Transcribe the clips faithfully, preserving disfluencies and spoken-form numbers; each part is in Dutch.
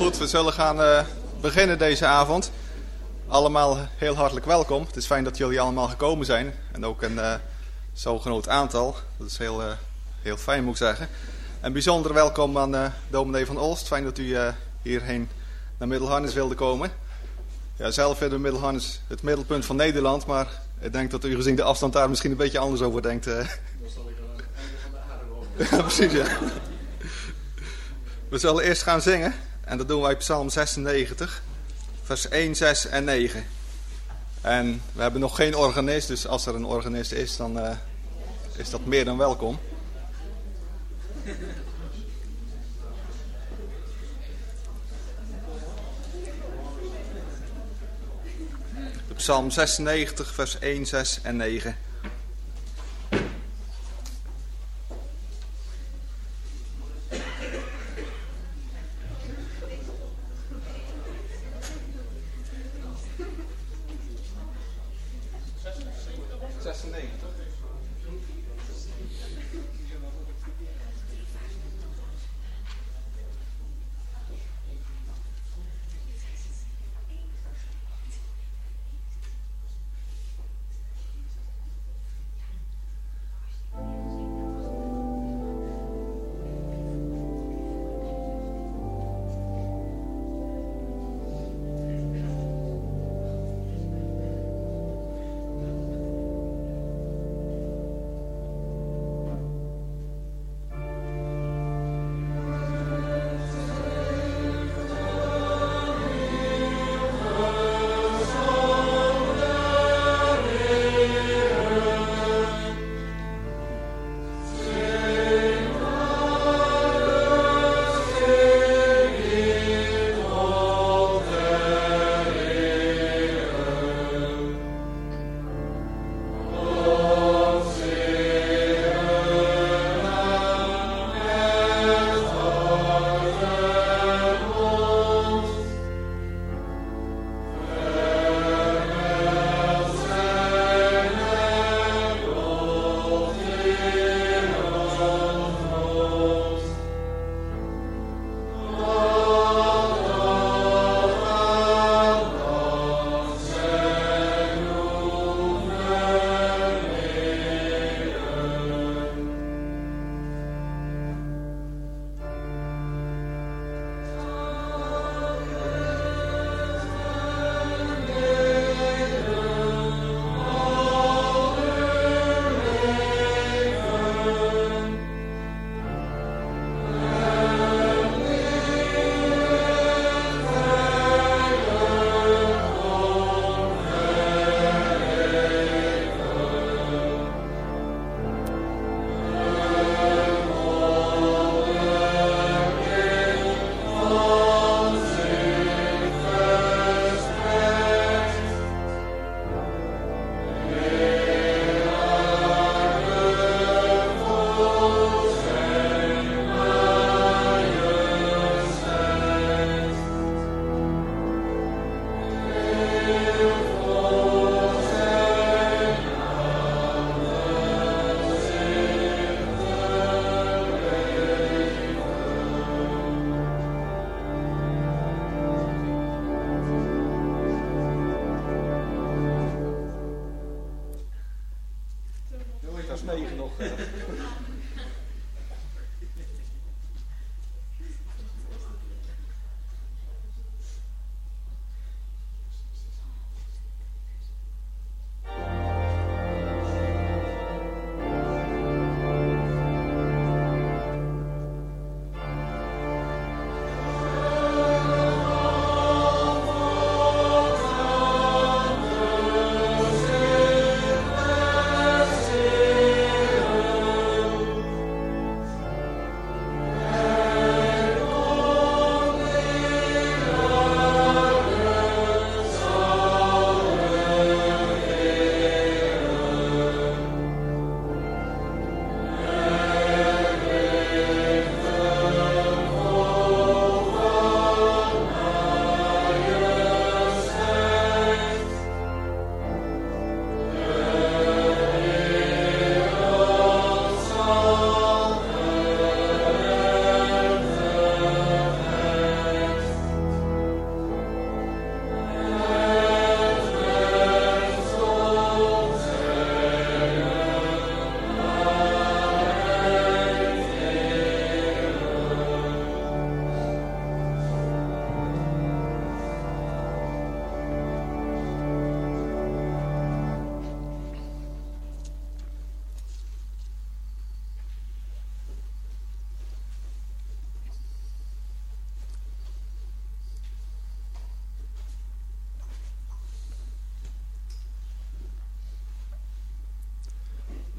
Goed, we zullen gaan uh, beginnen deze avond. Allemaal heel hartelijk welkom. Het is fijn dat jullie allemaal gekomen zijn. En ook een uh, zo'n groot aantal. Dat is heel, uh, heel fijn, moet ik zeggen. En bijzonder welkom aan uh, dominee van Olst. Fijn dat u uh, hierheen naar Middelharnis wilde komen. Ja, zelf vinden we Middelharnis het middelpunt van Nederland. Maar ik denk dat u gezien de afstand daar misschien een beetje anders over denkt. Uh. Dan zal ik aan het einde van de aarde wonen. Ja, precies, ja. We zullen eerst gaan zingen. En dat doen wij Psalm zesennegentig, vers één, zes en negen. En we hebben nog geen organist, dus als er een organist is, dan uh, is dat meer dan welkom. De Psalm zesennegentig, vers één, zes en negen.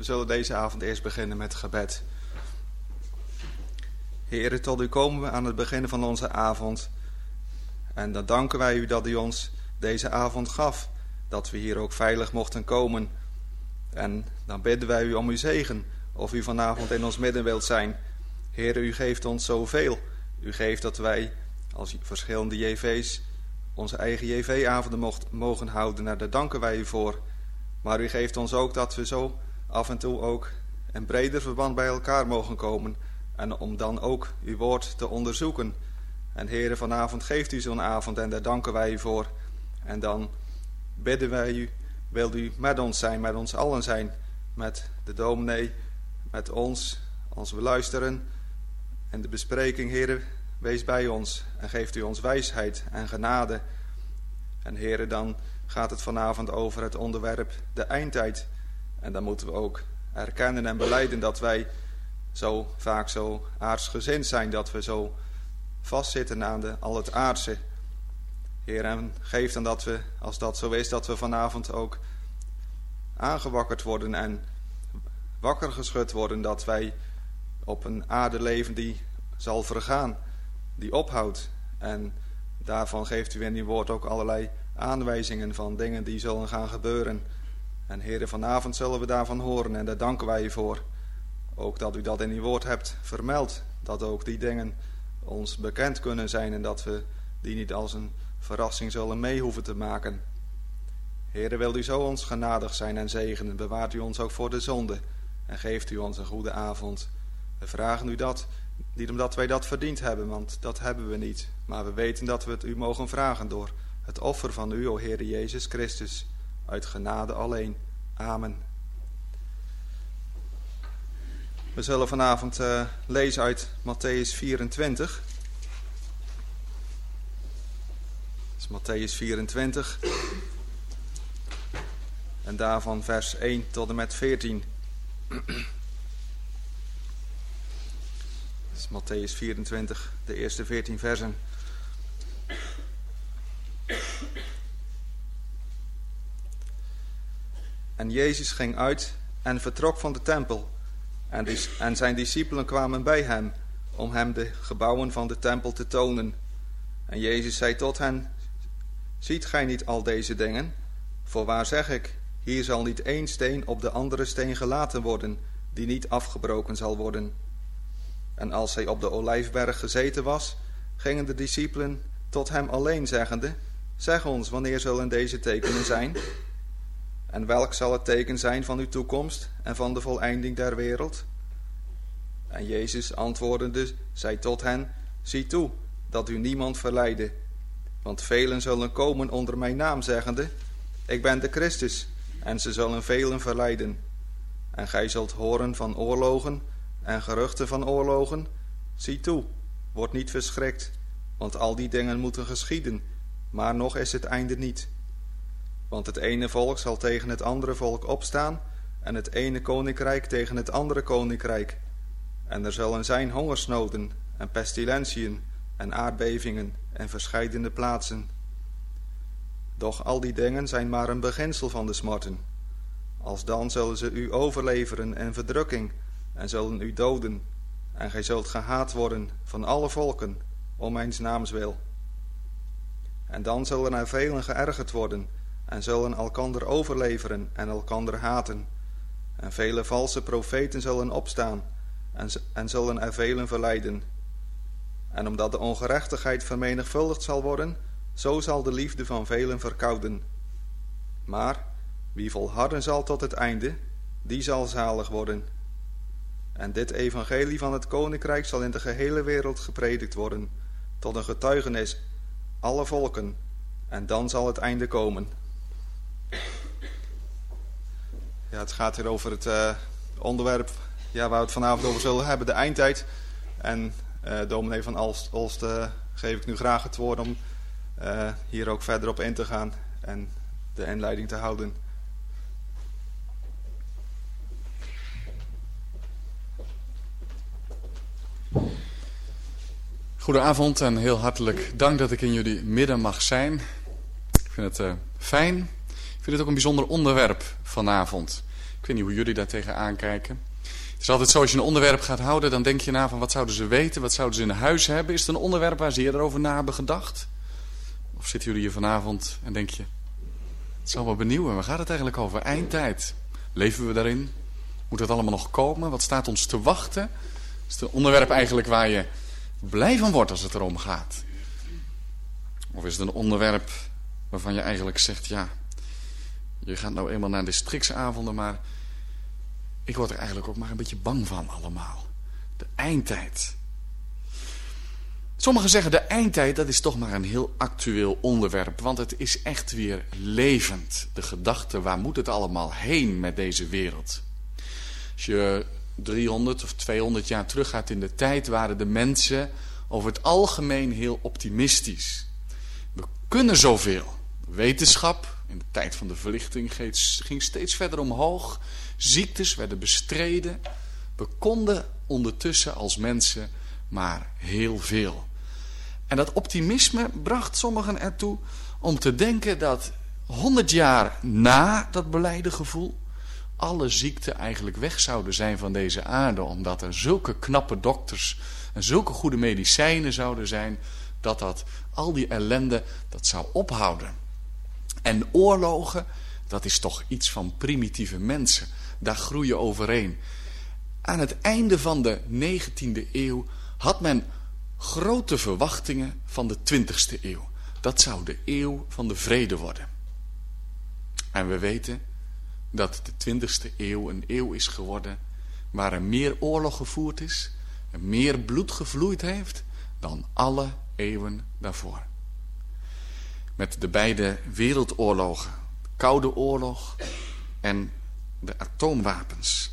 zullen deze avond eerst beginnen met gebed. Heere, tot u komen we aan het begin van onze avond. En dan danken wij u dat u ons deze avond gaf. Dat we hier ook veilig mochten komen. En dan bidden wij u om uw zegen. Of u vanavond in ons midden wilt zijn. Heere, u geeft ons zoveel. U geeft dat wij als verschillende J V's onze eigen J V-avonden mogen houden. En daar danken wij u voor. Maar u geeft ons ook dat we zo af en toe ook in breder verband bij elkaar mogen komen. En om dan ook uw woord te onderzoeken. En Heere, vanavond geeft u zo'n avond en daar danken wij u voor. En dan bidden wij u, wilt u met ons zijn, met ons allen zijn. Met de dominee, met ons, als we luisteren. En de bespreking, Heere, wees bij ons. En geeft u ons wijsheid en genade. En Heere, dan gaat het vanavond over het onderwerp de eindtijd. En dan moeten we ook erkennen en belijden dat wij zo vaak zo aardsgezind zijn. Dat we zo vastzitten aan de, al het aardse. Heer, en geef dan dat we, als dat zo is, dat we vanavond ook aangewakkerd worden en wakker geschud worden. Dat wij op een aarde leven die zal vergaan, die ophoudt. En daarvan geeft u in uw woord ook allerlei aanwijzingen van dingen die zullen gaan gebeuren. En Heere, vanavond zullen we daarvan horen en daar danken wij u voor. Ook dat u dat in uw woord hebt vermeld. Dat ook die dingen ons bekend kunnen zijn en dat we die niet als een verrassing zullen mee hoeven te maken. Heere, wilt u zo ons genadig zijn en zegenen. Bewaart u ons ook voor de zonde en geeft u ons een goede avond. We vragen u dat, niet omdat wij dat verdiend hebben, want dat hebben we niet. Maar we weten dat we het u mogen vragen door het offer van u, o Heere Jezus Christus, uit genade alleen. Amen. We zullen vanavond uh, lezen uit Mattheüs vierentwintig. Dat is Mattheüs vierentwintig. En daarvan vers één tot en met veertien. Dat is Mattheüs vierentwintig, de eerste veertien versen. En Jezus ging uit en vertrok van de tempel. En, die, en zijn discipelen kwamen bij hem, om hem de gebouwen van de tempel te tonen. En Jezus zei tot hen, ziet gij niet al deze dingen? Voorwaar zeg ik, hier zal niet één steen op de andere steen gelaten worden, die niet afgebroken zal worden. En als hij op de olijfberg gezeten was, gingen de discipelen tot hem alleen zeggende, zeg ons, wanneer zullen deze tekenen zijn? En welk zal het teken zijn van uw toekomst en van de voleinding der wereld? En Jezus antwoordende, zei tot hen, zie toe, dat u niemand verleide. Want velen zullen komen onder mijn naam, zeggende, ik ben de Christus, en ze zullen velen verleiden. En gij zult horen van oorlogen en geruchten van oorlogen. Zie toe, word niet verschrikt, want al die dingen moeten geschieden, maar nog is het einde niet. Want het ene volk zal tegen het andere volk opstaan, en het ene koninkrijk tegen het andere koninkrijk. En er zullen zijn hongersnoden en pestilentiën en aardbevingen en verscheidene plaatsen. Doch al die dingen zijn maar een beginsel van de smarten. Alsdan zullen ze u overleveren in verdrukking en zullen u doden. En gij zult gehaat worden van alle volken om mijns naams wil. En dan zullen er velen geërgerd worden en zullen elkander overleveren en elkander haten. En vele valse profeten zullen opstaan en, en zullen er velen verleiden. En omdat de ongerechtigheid vermenigvuldigd zal worden, zo zal de liefde van velen verkouden. Maar wie volharden zal tot het einde, die zal zalig worden. En dit evangelie van het koninkrijk zal in de gehele wereld gepredikt worden, tot een getuigenis alle volken, en dan zal het einde komen. Ja, het gaat hier over het uh, onderwerp ja, waar we het vanavond over zullen hebben, de eindtijd. En uh, dominee van Olst, Olst uh, geef ik nu graag het woord om uh, hier ook verder op in te gaan en de inleiding te houden. Goedenavond en heel hartelijk dank dat ik in jullie midden mag zijn. Ik vind het uh, fijn. Ik vind het ook een bijzonder onderwerp vanavond. Ik weet niet hoe jullie daar tegenaan kijken. Het is altijd zo, als je een onderwerp gaat houden, dan denk je na van wat zouden ze weten, wat zouden ze in huis hebben. Is het een onderwerp waar ze eerder over na hebben gedacht? Of zitten jullie hier vanavond en denk je, het zal wel benieuwen, waar gaat het eigenlijk over? Eindtijd. Leven we daarin? Moet het allemaal nog komen? Wat staat ons te wachten? Is het een onderwerp eigenlijk waar je blij van wordt als het erom gaat? Of is het een onderwerp waarvan je eigenlijk zegt, ja, je gaat nou eenmaal naar de districtsavonden, maar ik word er eigenlijk ook maar een beetje bang van allemaal. De eindtijd. Sommigen zeggen de eindtijd, dat is toch maar een heel actueel onderwerp. Want het is echt weer levend. De gedachte, waar moet het allemaal heen met deze wereld? Als je driehonderd of tweehonderd jaar teruggaat in de tijd, waren de mensen over het algemeen heel optimistisch. We kunnen zoveel. Wetenschap, in de tijd van de verlichting, ging steeds verder omhoog. Ziektes werden bestreden. We konden ondertussen als mensen maar heel veel. En dat optimisme bracht sommigen ertoe om te denken dat honderd jaar na dat blijde gevoel alle ziekten eigenlijk weg zouden zijn van deze aarde, omdat er zulke knappe dokters en zulke goede medicijnen zouden zijn, dat dat al die ellende dat zou ophouden. En oorlogen, dat is toch iets van primitieve mensen. Daar groei je overheen. Aan het einde van de negentiende eeuw had men grote verwachtingen van de twintigste eeuw. Dat zou de eeuw van de vrede worden. En we weten dat de twintigste eeuw een eeuw is geworden waar er meer oorlog gevoerd is en meer bloed gevloeid heeft dan alle eeuwen daarvoor. Met de beide wereldoorlogen, de Koude Oorlog en de atoomwapens.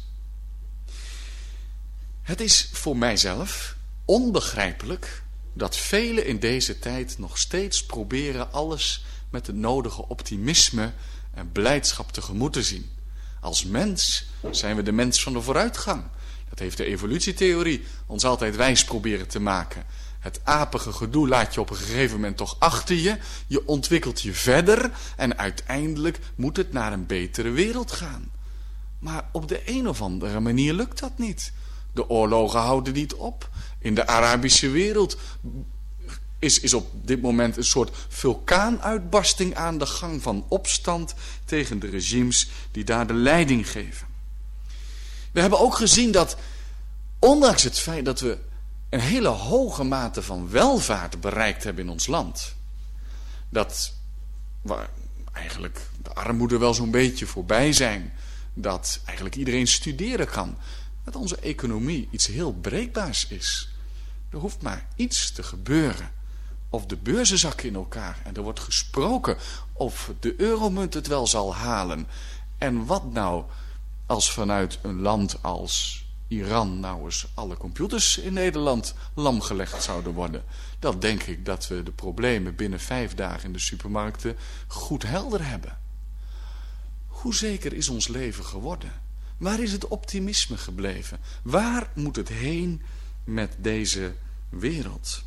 Het is voor mijzelf onbegrijpelijk dat velen in deze tijd nog steeds proberen alles met het nodige optimisme en blijdschap tegemoet te zien. Als mens zijn we de mens van de vooruitgang. Dat heeft de evolutietheorie ons altijd wijs proberen te maken. Het apige gedoe laat je op een gegeven moment toch achter je. Je ontwikkelt je verder en uiteindelijk moet het naar een betere wereld gaan. Maar op de een of andere manier lukt dat niet. De oorlogen houden niet op. In de Arabische wereld is, is op dit moment een soort vulkaanuitbarsting aan de gang van opstand tegen de regimes die daar de leiding geven. We hebben ook gezien dat, ondanks het feit dat we een hele hoge mate van welvaart bereikt hebben in ons land, dat we eigenlijk de armoede wel zo'n beetje voorbij zijn, dat eigenlijk iedereen studeren kan, dat onze economie iets heel breekbaars is. Er hoeft maar iets te gebeuren. Of de beurzen zakken in elkaar. En er wordt gesproken of de euromunt het wel zal halen. En wat nou als vanuit een land als Iran nou eens alle computers in Nederland lamgelegd zouden worden? Dan denk ik dat we de problemen binnen vijf dagen in de supermarkten goed helder hebben. Hoe zeker is ons leven geworden? Waar is het optimisme gebleven? Waar moet het heen met deze wereld?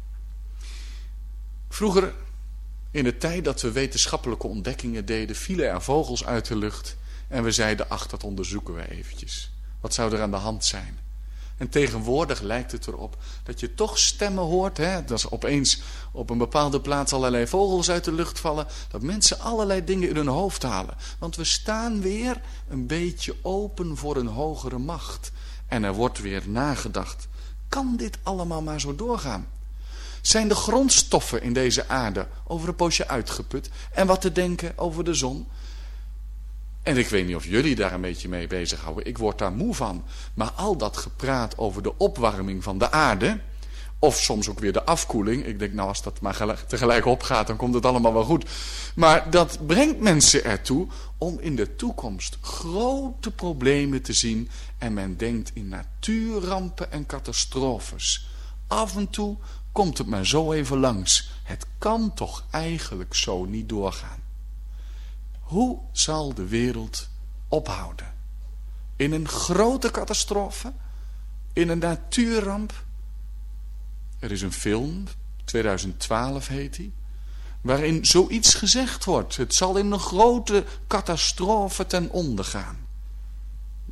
Vroeger, in de tijd dat we wetenschappelijke ontdekkingen deden, vielen er vogels uit de lucht en we zeiden, ach, dat onderzoeken we eventjes. Wat zou er aan de hand zijn? En tegenwoordig lijkt het erop dat je toch stemmen hoort, hè, dat er opeens op een bepaalde plaats allerlei vogels uit de lucht vallen, dat mensen allerlei dingen in hun hoofd halen. Want we staan weer een beetje open voor een hogere macht. En er wordt weer nagedacht. Kan dit allemaal maar zo doorgaan? Zijn de grondstoffen in deze aarde over een poosje uitgeput? En wat te denken over de zon? En ik weet niet of jullie daar een beetje mee bezighouden. Ik word daar moe van. Maar al dat gepraat over de opwarming van de aarde, of soms ook weer de afkoeling. Ik denk, nou, als dat maar tegelijk opgaat, dan komt het allemaal wel goed. Maar dat brengt mensen ertoe om in de toekomst grote problemen te zien. En men denkt in natuurrampen en catastrofes. Af en toe komt het maar zo even langs. Het kan toch eigenlijk zo niet doorgaan. Hoe zal de wereld ophouden? In een grote catastrofe? In een natuurramp? Er is een film, tweeduizend twaalf heet die, waarin zoiets gezegd wordt. Het zal in een grote catastrofe ten onder gaan.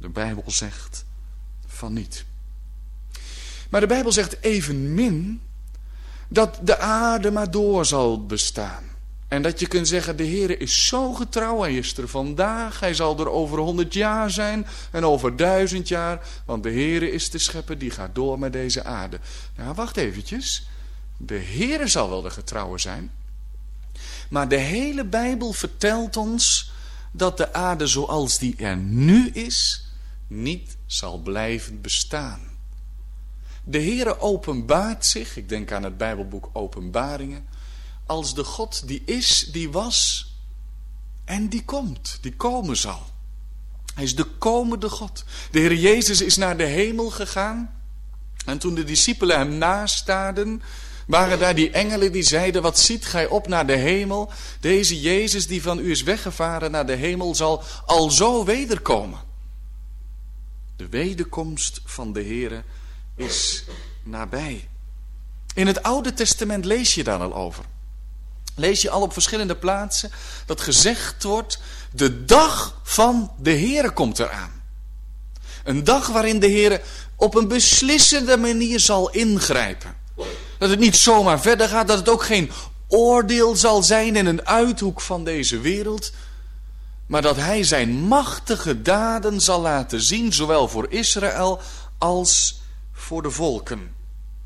De Bijbel zegt van niet. Maar de Bijbel zegt evenmin dat de aarde maar door zal bestaan. En dat je kunt zeggen, de Heere is zo getrouw, hij is er vandaag, hij zal er over honderd jaar zijn en over duizend jaar, want de Heere is de schepper, die gaat door met deze aarde. Nou, wacht eventjes, de Heere zal wel de getrouwe zijn, maar de hele Bijbel vertelt ons dat de aarde zoals die er nu is, niet zal blijven bestaan. De Heere openbaart zich, ik denk aan het Bijbelboek Openbaringen, als de God die is, die was en die komt, die komen zal. Hij is de komende God. De Heer Jezus is naar de hemel gegaan en toen de discipelen hem nastaarden, waren daar die engelen die zeiden, wat ziet gij op naar de hemel? Deze Jezus die van u is weggevaren naar de hemel zal alzo wederkomen. De wederkomst van de Heere is nabij. In het Oude Testament lees je daar al over. Lees je al op verschillende plaatsen dat gezegd wordt, de dag van de Heere komt eraan. Een dag waarin de Heere op een beslissende manier zal ingrijpen. Dat het niet zomaar verder gaat, dat het ook geen oordeel zal zijn in een uithoek van deze wereld, maar dat hij zijn machtige daden zal laten zien, zowel voor Israël als voor de volken.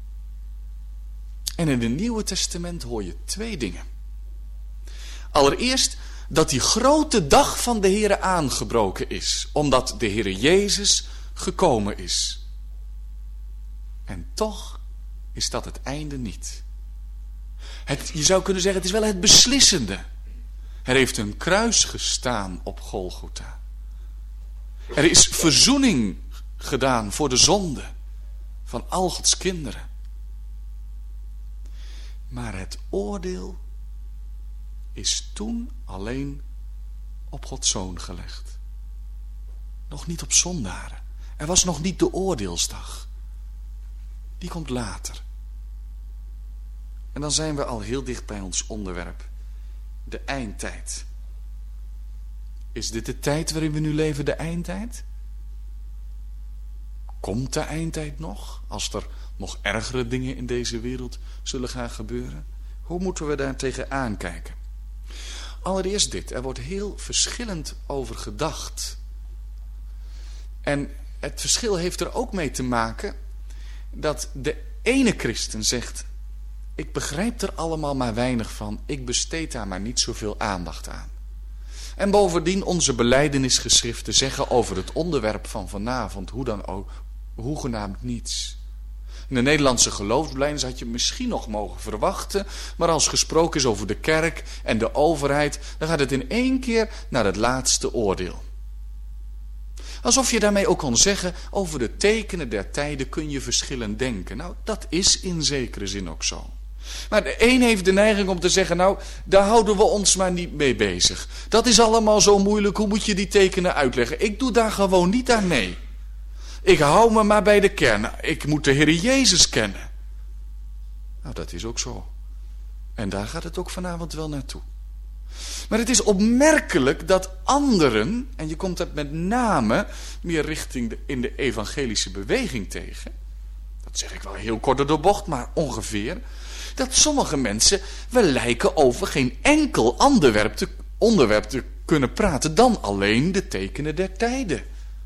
En in het Nieuwe Testament hoor je twee dingen. Allereerst dat die grote dag van de Heere aangebroken is, omdat de Heere Jezus gekomen is. En toch is dat het einde niet. Het, je zou kunnen zeggen, het is wel het beslissende. Er heeft een kruis gestaan op Golgotha. Er is verzoening gedaan voor de zonde van al Gods kinderen. Maar het oordeel is toen alleen op Gods Zoon gelegd. Nog niet op zondaren. Er was nog niet de oordeelsdag. Die komt later. En dan zijn we al heel dicht bij ons onderwerp. De eindtijd. Is dit de tijd waarin we nu leven, de eindtijd? Komt de eindtijd nog? Als er nog ergere dingen in deze wereld zullen gaan gebeuren? Hoe moeten we daar tegenaan kijken? Allereerst dit. Er wordt heel verschillend over gedacht. En het verschil heeft er ook mee te maken dat de ene christen zegt, ik begrijp er allemaal maar weinig van, ik besteed daar maar niet zoveel aandacht aan. En bovendien onze belijdenisgeschriften zeggen over het onderwerp van vanavond, hoe dan ook, hoegenaamd niets. In de Nederlandse geloofsbelijdenis had je misschien nog mogen verwachten, maar als gesproken is over de kerk en de overheid, dan gaat het in één keer naar het laatste oordeel. Alsof je daarmee ook kon zeggen, over de tekenen der tijden kun je verschillend denken. Nou, dat is in zekere zin ook zo. Maar de een heeft de neiging om te zeggen, nou, daar houden we ons maar niet mee bezig. Dat is allemaal zo moeilijk, hoe moet je die tekenen uitleggen? Ik doe daar gewoon niet aan mee. Ik hou me maar bij de kern. Ik moet de Heer Jezus kennen. Nou, dat is ook zo. En daar gaat het ook vanavond wel naartoe. Maar het is opmerkelijk dat anderen, en je komt dat met name meer richting de, in de evangelische beweging tegen, dat zeg ik wel heel kort door de bocht, maar ongeveer, dat sommige mensen wel lijken over geen enkel onderwerp te, onderwerp te kunnen praten dan alleen de tekenen der tijden.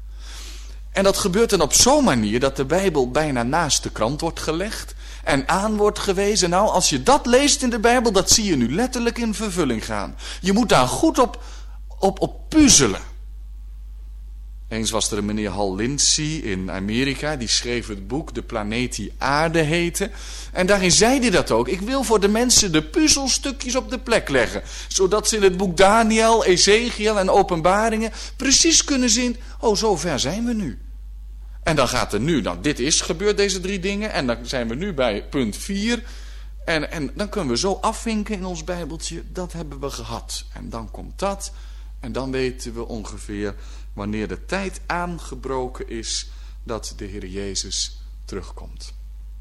En dat gebeurt dan op zo'n manier dat de Bijbel bijna naast de krant wordt gelegd en aan wordt gewezen. Nou, als je dat leest in de Bijbel, dat zie je nu letterlijk in vervulling gaan. Je moet daar goed op, op, op puzzelen. Eens was er een meneer Hal Lindsey in Amerika, die schreef het boek De planeet die aarde heette. En daarin zei hij dat ook. Ik wil voor de mensen de puzzelstukjes op de plek leggen. Zodat ze in het boek Daniel, Ezekiel en Openbaringen precies kunnen zien, oh, zo ver zijn we nu. En dan gaat er nu, nou dit is gebeurd, deze drie dingen. En dan zijn we nu bij punt vier. En, en dan kunnen we zo afvinken in ons Bijbeltje, dat hebben we gehad. En dan komt dat. En dan weten we ongeveer wanneer de tijd aangebroken is dat de Heer Jezus terugkomt.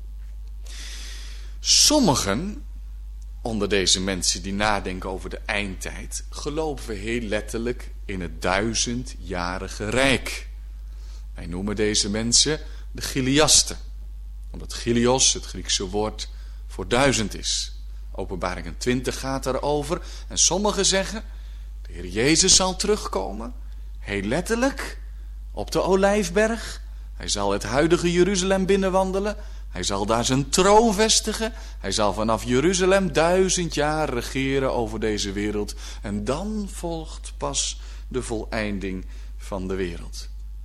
Sommigen onder deze mensen die nadenken over de eindtijd geloven heel letterlijk in het duizendjarige rijk. Wij noemen deze mensen de Chiliasten, omdat Chilios het Griekse woord voor duizend is. Openbaringen twintig gaat daarover. En sommigen zeggen, de Heer Jezus zal terugkomen, heel letterlijk, op de Olijfberg. Hij zal het huidige Jeruzalem binnenwandelen. Hij zal daar zijn troon vestigen. Hij zal vanaf Jeruzalem duizend jaar regeren over deze wereld. En dan volgt pas de voleinding van de wereld.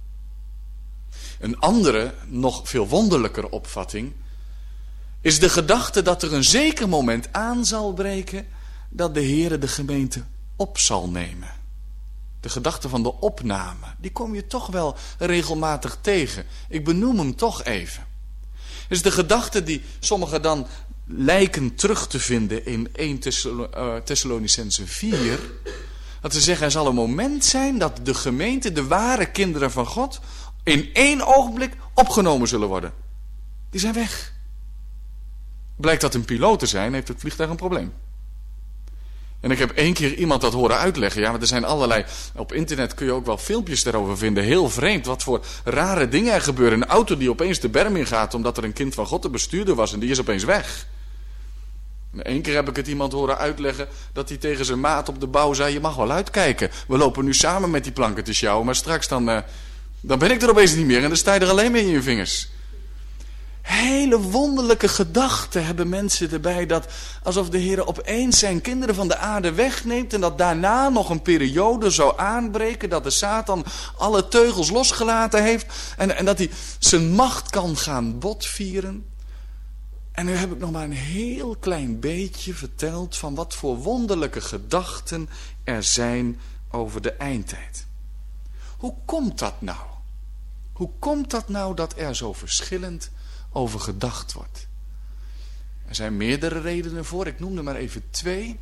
Een andere, nog veel wonderlijker opvatting is de gedachte dat er een zeker moment aan zal breken dat de Heere de gemeente op zal nemen. De gedachte van de opname, die kom je toch wel regelmatig tegen. Ik benoem hem toch even. Het is de gedachte die sommigen dan lijken terug te vinden in eerste Thessalonicenzen vier. Dat ze zeggen, er zal een moment zijn dat de gemeente, de ware kinderen van God, in één ogenblik opgenomen zullen worden. Die zijn weg. Blijkt dat een piloot te zijn, heeft het vliegtuig een probleem. En ik heb één keer iemand dat horen uitleggen. Ja, maar er zijn allerlei... Op internet kun je ook wel filmpjes daarover vinden. Heel vreemd wat voor rare dingen er gebeuren. Een auto die opeens de berm ingaat omdat er een kind van God de bestuurder was en die is opeens weg. En één keer heb ik het iemand horen uitleggen dat hij tegen zijn maat op de bouw zei, je mag wel uitkijken. We lopen nu samen met die planken te sjouwen, maar straks dan, uh, dan ben ik er opeens niet meer en dan sta je er alleen mee in je vingers. Hele wonderlijke gedachten hebben mensen erbij, dat alsof de Heer opeens zijn kinderen van de aarde wegneemt en dat daarna nog een periode zou aanbreken, dat de Satan alle teugels losgelaten heeft en, en dat hij zijn macht kan gaan botvieren. En nu heb ik nog maar een heel klein beetje verteld van wat voor wonderlijke gedachten er zijn over de eindtijd. Hoe komt dat nou? Hoe komt dat nou dat er zo verschillend over gedacht wordt? Er zijn meerdere redenen voor, ik noem er maar even twee.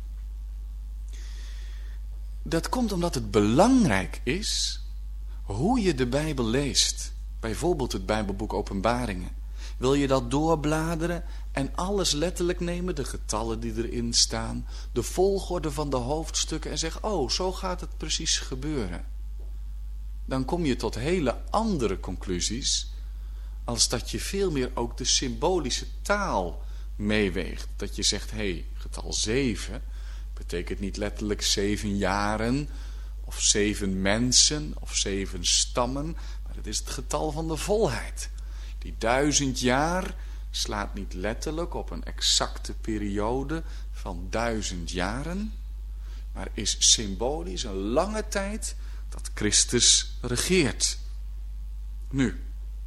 Dat komt omdat het belangrijk is hoe je de Bijbel leest. Bijvoorbeeld het Bijbelboek Openbaringen. Wil je dat doorbladeren en alles letterlijk nemen, de getallen die erin staan, de volgorde van de hoofdstukken en zeg, oh, zo gaat het precies gebeuren. Dan kom je tot hele andere conclusies, als dat je veel meer ook de symbolische taal meeweegt. Dat je zegt, hé, hey, getal zeven betekent niet letterlijk zeven jaren, of zeven mensen, of zeven stammen, maar het is het getal van de volheid. Die duizend jaar slaat niet letterlijk op een exacte periode van duizend jaren, maar is symbolisch een lange tijd dat Christus regeert. Nu,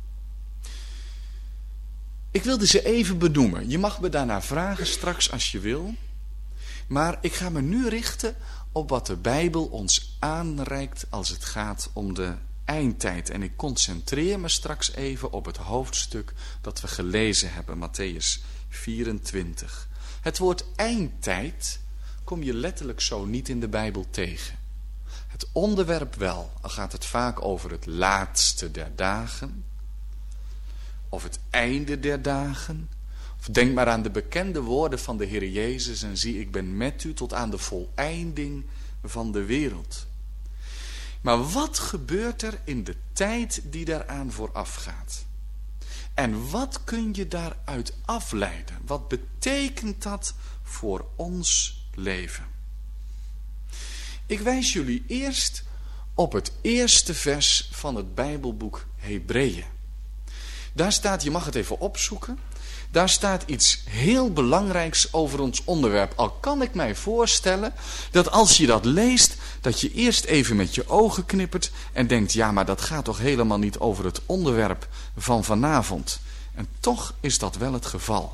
ik wilde ze even benoemen. Je mag me daarna vragen straks als je wil, maar ik ga me nu richten op wat de Bijbel ons aanreikt als het gaat om de eindtijd. En ik concentreer me straks even op het hoofdstuk dat we gelezen hebben, Mattheüs vierentwintig. Het woord eindtijd kom je letterlijk zo niet in de Bijbel tegen. Het onderwerp wel, al gaat het vaak over het laatste der dagen, of het einde der dagen. Of denk maar aan de bekende woorden van de Heer Jezus en zie, ik ben met u tot aan de voleinding van de wereld. Maar wat gebeurt er in de tijd die daaraan vooraf gaat? En wat kun je daaruit afleiden? Wat betekent dat voor ons leven? Ik wijs jullie eerst op het eerste vers van het Bijbelboek Hebreeën. Daar staat, je mag het even opzoeken, daar staat iets heel belangrijks over ons onderwerp. Al kan ik mij voorstellen dat als je dat leest, dat je eerst even met je ogen knippert en denkt, ja, maar dat gaat toch helemaal niet over het onderwerp van vanavond. En toch is dat wel het geval.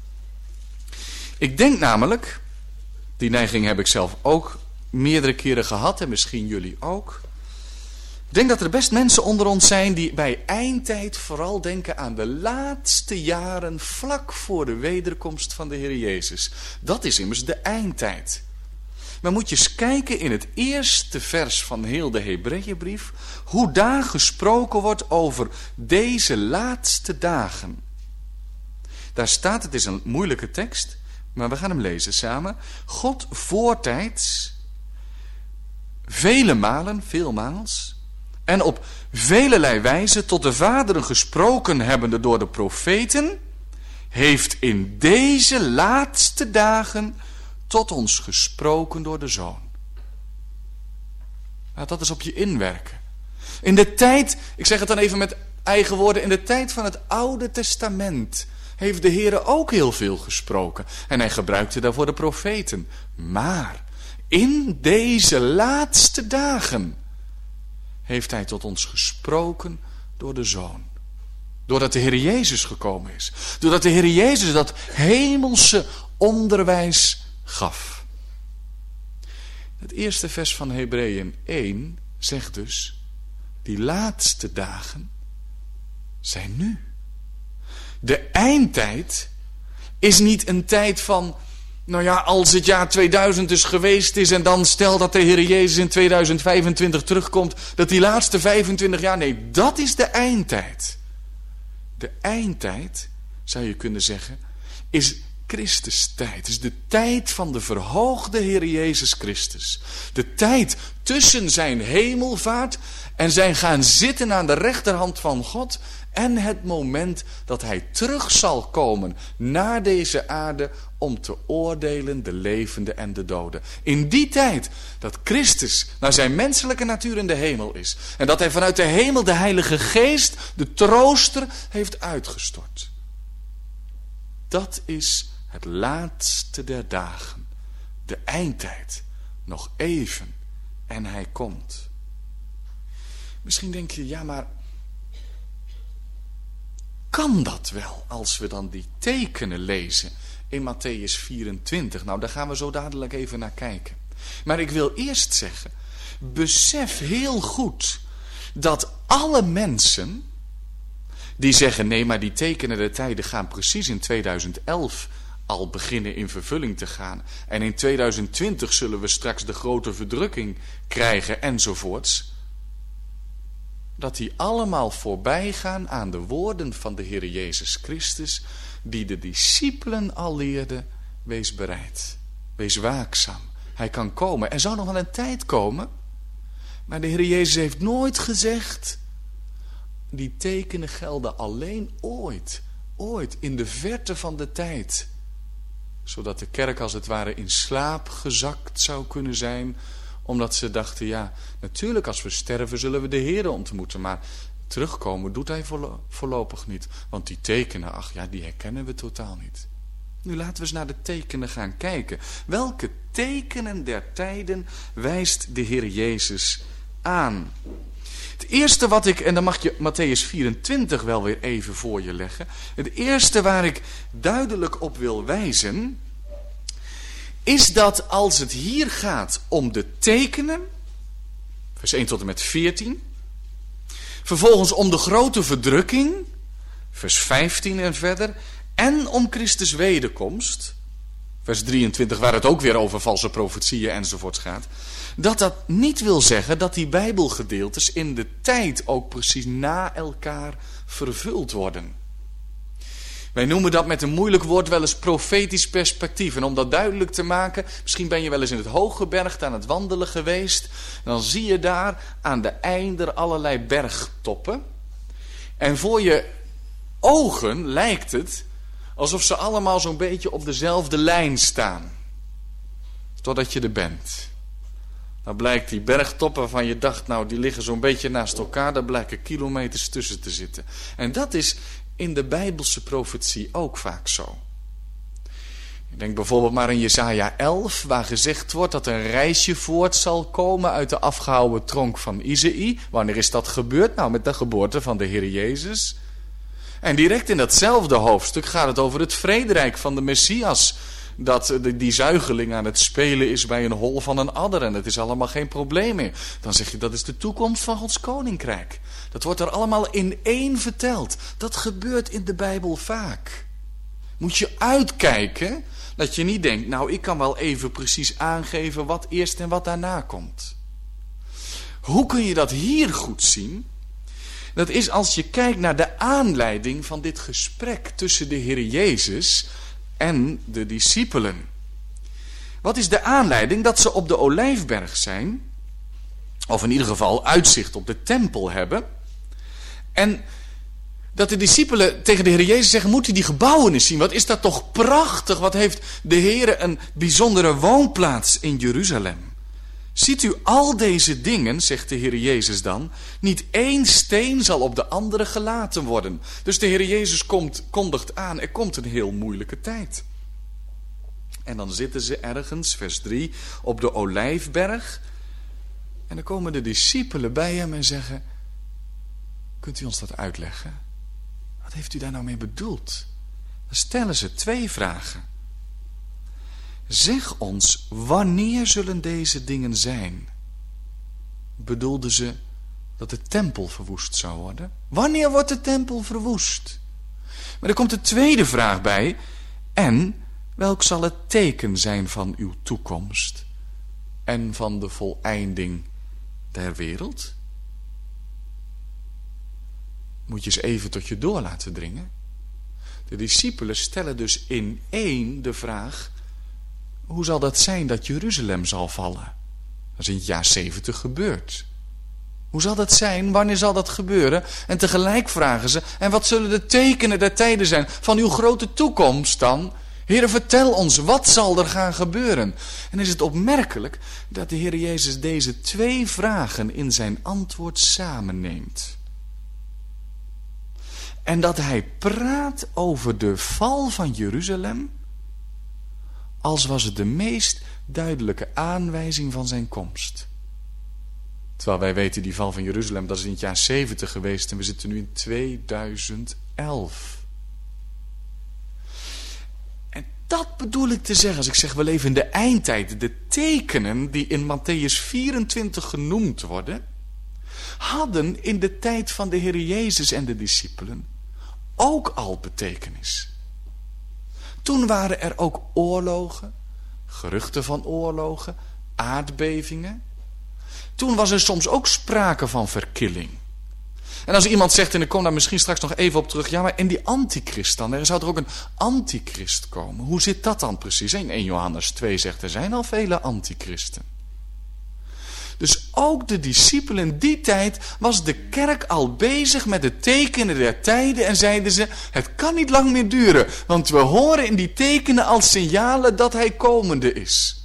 Ik denk namelijk, die neiging heb ik zelf ook meerdere keren gehad en misschien jullie ook. Ik denk dat er best mensen onder ons zijn die bij eindtijd vooral denken aan de laatste jaren vlak voor de wederkomst van de Heer Jezus. Dat is immers de eindtijd. Maar moet je eens kijken in het eerste vers van heel de Hebreeënbrief, hoe daar gesproken wordt over deze laatste dagen. Daar staat, het is een moeilijke tekst, maar we gaan hem lezen samen. God voortijds, vele malen, veelmaals, en op velelei wijze tot de vaderen gesproken hebbende door de profeten, heeft in deze laatste dagen tot ons gesproken door de Zoon. Laat dat eens op je inwerken. In de tijd, ik zeg het dan even met eigen woorden, in de tijd van het Oude Testament heeft de Heere ook heel veel gesproken. En hij gebruikte daarvoor de profeten. Maar in deze laatste dagen heeft hij tot ons gesproken door de Zoon. Doordat de Heer Jezus gekomen is. Doordat de Heer Jezus dat hemelse onderwijs gaf. Het eerste vers van Hebreeën één zegt dus, die laatste dagen zijn nu. De eindtijd is niet een tijd van, nou ja, als het jaar tweeduizend dus geweest is en dan stel dat de Heer Jezus in tweeduizend vijfentwintig terugkomt, dat die laatste vijfentwintig jaar, nee, dat is de eindtijd. De eindtijd, zou je kunnen zeggen, is Christus tijd. Is de tijd van de verhoogde Heer Jezus Christus. De tijd tussen zijn hemelvaart en zijn gaan zitten aan de rechterhand van God en het moment dat hij terug zal komen naar deze aarde om te oordelen de levenden en de doden. In die tijd dat Christus naar zijn menselijke natuur in de hemel is en dat hij vanuit de hemel de Heilige Geest, de trooster, heeft uitgestort. Dat is het laatste der dagen, de eindtijd, nog even en hij komt. Misschien denk je, ja maar kan dat wel als we dan die tekenen lezen in Matthäus vierentwintig? Nou, daar gaan we zo dadelijk even naar kijken. Maar ik wil eerst zeggen, besef heel goed dat alle mensen die zeggen, nee, maar die tekenen der tijden gaan precies in tweeduizend elf al beginnen in vervulling te gaan. En in tweeduizend twintig zullen we straks de grote verdrukking krijgen enzovoorts. Dat die allemaal voorbij gaan aan de woorden van de Heer Jezus Christus, die de discipelen al leerde, wees bereid, wees waakzaam. Hij kan komen. Er zou nog wel een tijd komen, maar de Heer Jezus heeft nooit gezegd, die tekenen gelden alleen ooit, ooit, in de verte van de tijd. Zodat de kerk als het ware in slaap gezakt zou kunnen zijn, omdat ze dachten, ja, natuurlijk als we sterven zullen we de Heer ontmoeten, maar terugkomen doet hij voorlo- voorlopig niet. Want die tekenen, ach ja, die herkennen we totaal niet. Nu laten we eens naar de tekenen gaan kijken. Welke tekenen der tijden wijst de Heer Jezus aan? Het eerste wat ik, en dan mag je Matthäus vierentwintig wel weer even voor je leggen. Het eerste waar ik duidelijk op wil wijzen, is dat als het hier gaat om de tekenen, vers één tot en met veertien, vervolgens om de grote verdrukking, vers vijftien en verder, en om Christus wederkomst, vers drieëntwintig, waar het ook weer over valse profetieën enzovoorts gaat, dat dat niet wil zeggen dat die Bijbelgedeeltes in de tijd ook precies na elkaar vervuld worden. Wij noemen dat met een moeilijk woord wel eens profetisch perspectief. En om dat duidelijk te maken, misschien ben je wel eens in het Hooggebergte aan het wandelen geweest. Dan zie je daar aan de einder allerlei bergtoppen. En voor je ogen lijkt het alsof ze allemaal zo'n beetje op dezelfde lijn staan. Totdat je er bent. Dan blijkt die bergtoppen waarvan je dacht, nou die liggen zo'n beetje naast elkaar. Daar blijken kilometers tussen te zitten. En dat is in de Bijbelse profetie ook vaak zo. Ik denk bijvoorbeeld maar in Jesaja elf, waar gezegd wordt dat een reisje voort zal komen uit de afgehouwen tronk van Isaïe. Wanneer is dat gebeurd? Nou, met de geboorte van de Heer Jezus. En direct in datzelfde hoofdstuk gaat het over het vrederijk van de Messias. Dat die zuigeling aan het spelen is bij een hol van een adder en het is allemaal geen probleem meer. Dan zeg je, dat is de toekomst van Gods koninkrijk. Dat wordt er allemaal in één verteld. Dat gebeurt in de Bijbel vaak. Moet je uitkijken dat je niet denkt, nou ik kan wel even precies aangeven wat eerst en wat daarna komt. Hoe kun je dat hier goed zien? Dat is als je kijkt naar de aanleiding van dit gesprek tussen de Heer Jezus en de discipelen. Wat is de aanleiding? Dat ze op de Olijfberg zijn Of in ieder geval uitzicht op de tempel hebben. En dat de discipelen tegen de Heer Jezus zeggen, moet u die gebouwen eens zien. Wat is dat toch prachtig. Wat heeft de Heer een bijzondere woonplaats in Jeruzalem. Ziet u al deze dingen, zegt de Heer Jezus dan, niet één steen zal op de andere gelaten worden. Dus de Heer Jezus komt, kondigt aan, er komt een heel moeilijke tijd. En dan zitten ze ergens, vers drie, op de Olijfberg. En dan komen de discipelen bij hem en zeggen, kunt u ons dat uitleggen? Wat heeft u daar nou mee bedoeld? Dan stellen ze twee vragen. Zeg ons, wanneer zullen deze dingen zijn? Bedoelden ze dat de tempel verwoest zou worden? Wanneer wordt de tempel verwoest? Maar er komt een tweede vraag bij. En welk zal het teken zijn van uw toekomst en van de voleinding der wereld? Moet je eens even tot je door laten dringen. De discipelen stellen dus in één de vraag, hoe zal dat zijn dat Jeruzalem zal vallen? Dat is in het jaar zeventig gebeurd. Hoe zal dat zijn? Wanneer zal dat gebeuren? En tegelijk vragen ze, en wat zullen de tekenen der tijden zijn van uw grote toekomst dan? Heere, vertel ons, wat zal er gaan gebeuren? En is het opmerkelijk dat de Heer Jezus deze twee vragen in zijn antwoord samenneemt. En dat hij praat over de val van Jeruzalem, als was het de meest duidelijke aanwijzing van zijn komst. Terwijl wij weten, die val van Jeruzalem, dat is in het jaar zeventig geweest en we zitten nu in tweeduizend elf. En dat bedoel ik te zeggen als ik zeg, we leven in de eindtijd. De tekenen die in Mattheüs vierentwintig genoemd worden, hadden in de tijd van de Heer Jezus en de discipelen ook al betekenis. Toen waren er ook oorlogen, geruchten van oorlogen, aardbevingen. Toen was er soms ook sprake van verkilling. En als iemand zegt, en ik kom daar misschien straks nog even op terug, ja, maar in die antichrist dan, er zou er ook een antichrist komen. Hoe zit dat dan precies? In Eerste Johannes twee zegt, er zijn al vele antichristen. Dus ook de discipelen in die tijd was de kerk al bezig met de tekenen der tijden en zeiden ze, het kan niet lang meer duren, want we horen in die tekenen als signalen dat hij komende is.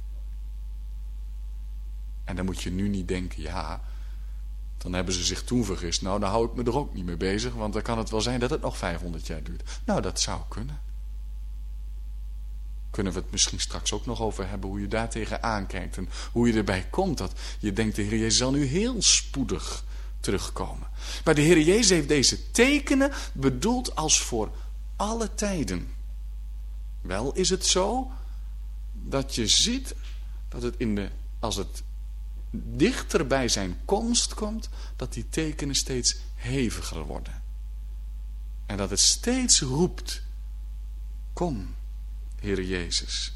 En dan moet je nu niet denken, ja, dan hebben ze zich toen vergist. Nou, dan hou ik me er ook niet mee bezig, want dan kan het wel zijn dat het nog vijfhonderd jaar duurt. Nou, dat zou kunnen. Kunnen we het misschien straks ook nog over hebben hoe je daar tegen aankijkt en hoe je erbij komt dat je denkt, de Heer Jezus zal nu heel spoedig terugkomen. Maar de Heer Jezus heeft deze tekenen bedoeld als voor alle tijden. Wel is het zo dat je ziet dat het in de, als het dichter bij zijn komst komt, dat die tekenen steeds heviger worden. En dat het steeds roept, kom, Heere Jezus.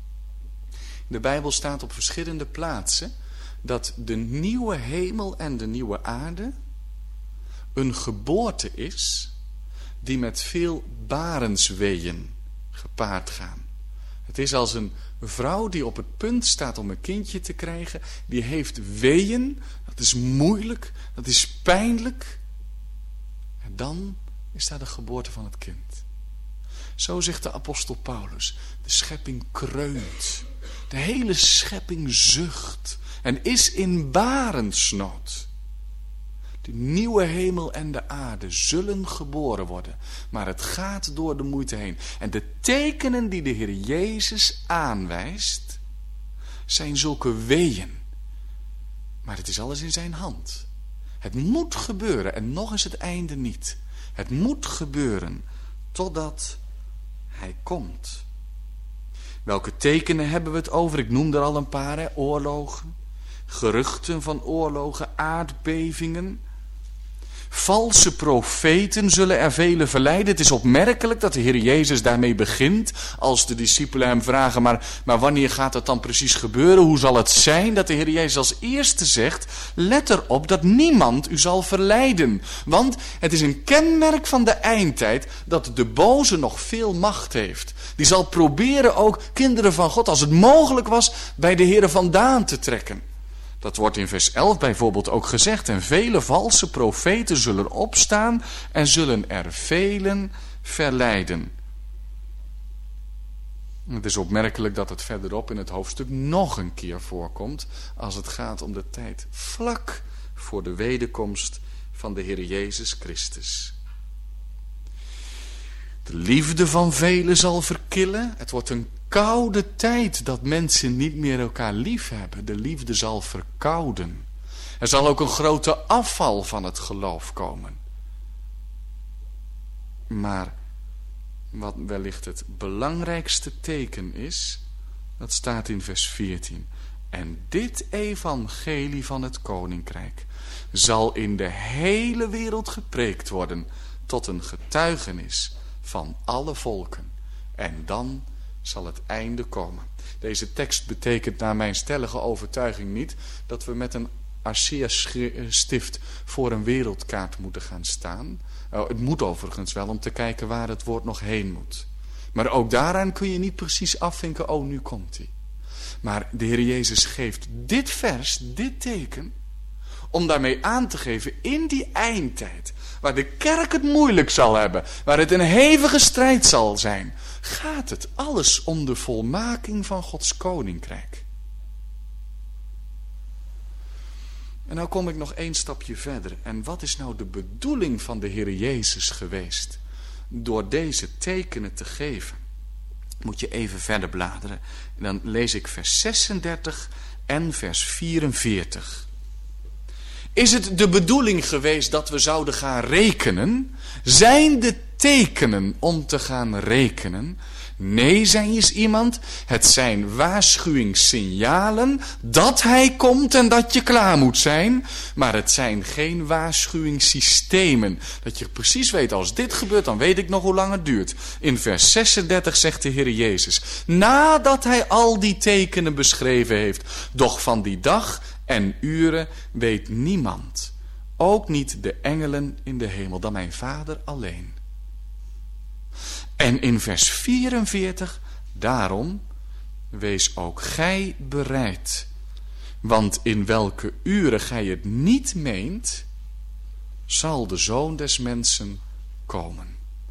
In de Bijbel staat op verschillende plaatsen dat de nieuwe hemel en de nieuwe aarde een geboorte is die met veel barensweeën gepaard gaan. Het is als een vrouw die op het punt staat om een kindje te krijgen, die heeft weeën, dat is moeilijk, dat is pijnlijk. En dan is daar de geboorte van het kind. Zo zegt de apostel Paulus, de schepping kreunt, de hele schepping zucht en is in barensnood. De nieuwe hemel en de aarde zullen geboren worden, maar het gaat door de moeite heen. En de tekenen die de Heer Jezus aanwijst, zijn zulke weeën. Maar het is alles in zijn hand. Het moet gebeuren en nog is het einde niet. Het moet gebeuren totdat hij komt. Welke tekenen hebben we het over? Ik noemde er al een paar, hè? Oorlogen, geruchten van oorlogen, aardbevingen. Valse profeten zullen er velen verleiden. Het is opmerkelijk dat de Heer Jezus daarmee begint. Als de discipelen hem vragen, maar, maar wanneer gaat het dan precies gebeuren? Hoe zal het zijn? Dat de Heer Jezus als eerste zegt, let erop dat niemand u zal verleiden. Want het is een kenmerk van de eindtijd dat de boze nog veel macht heeft. Die zal proberen ook kinderen van God, als het mogelijk was, bij de Heer vandaan te trekken. Dat wordt in vers elf bijvoorbeeld ook gezegd. En vele valse profeten zullen opstaan en zullen er velen verleiden. Het is opmerkelijk dat het verderop in het hoofdstuk nog een keer voorkomt als het gaat om de tijd vlak voor de wederkomst van de Heer Jezus Christus. De liefde van velen zal verkillen. Het wordt een koude tijd dat mensen niet meer elkaar lief hebben. De liefde zal verkouden. Er zal ook een grote afval van het geloof komen. Maar wat wellicht het belangrijkste teken is, dat staat in vers veertien. En dit evangelie van het koninkrijk zal in de hele wereld gepreekt worden tot een getuigenis van alle volken. En dan zal het einde komen. Deze tekst betekent naar mijn stellige overtuiging niet dat we met een Assia-stift voor een wereldkaart moeten gaan staan. Oh, het moet overigens wel om te kijken waar het woord nog heen moet. Maar ook daaraan kun je niet precies afvinken, oh nu komt hij. Maar de Heer Jezus geeft dit vers, dit teken, om daarmee aan te geven in die eindtijd, waar de kerk het moeilijk zal hebben, waar het een hevige strijd zal zijn, gaat het alles om de volmaking van Gods koninkrijk. En nou kom ik nog één stapje verder. En wat is nou de bedoeling van de Heer Jezus geweest door deze tekenen te geven? Moet je even verder bladeren. En dan lees ik vers zesendertig en vers vierenveertig. Is het de bedoeling geweest dat we zouden gaan rekenen? Zijn de tekenen om te gaan rekenen? Nee, zei eens iemand, het zijn waarschuwingssignalen dat hij komt en dat je klaar moet zijn. Maar het zijn geen waarschuwingssystemen. Dat je precies weet, als dit gebeurt, dan weet ik nog hoe lang het duurt. In vers zesendertig zegt de Heer Jezus, nadat hij al die tekenen beschreven heeft, doch van die dag en uren weet niemand, ook niet de engelen in de hemel, dan mijn Vader alleen. En in vers vierenveertig, daarom, wees ook gij bereid. Want in welke uren gij het niet meent, zal de Zoon des Mensen komen.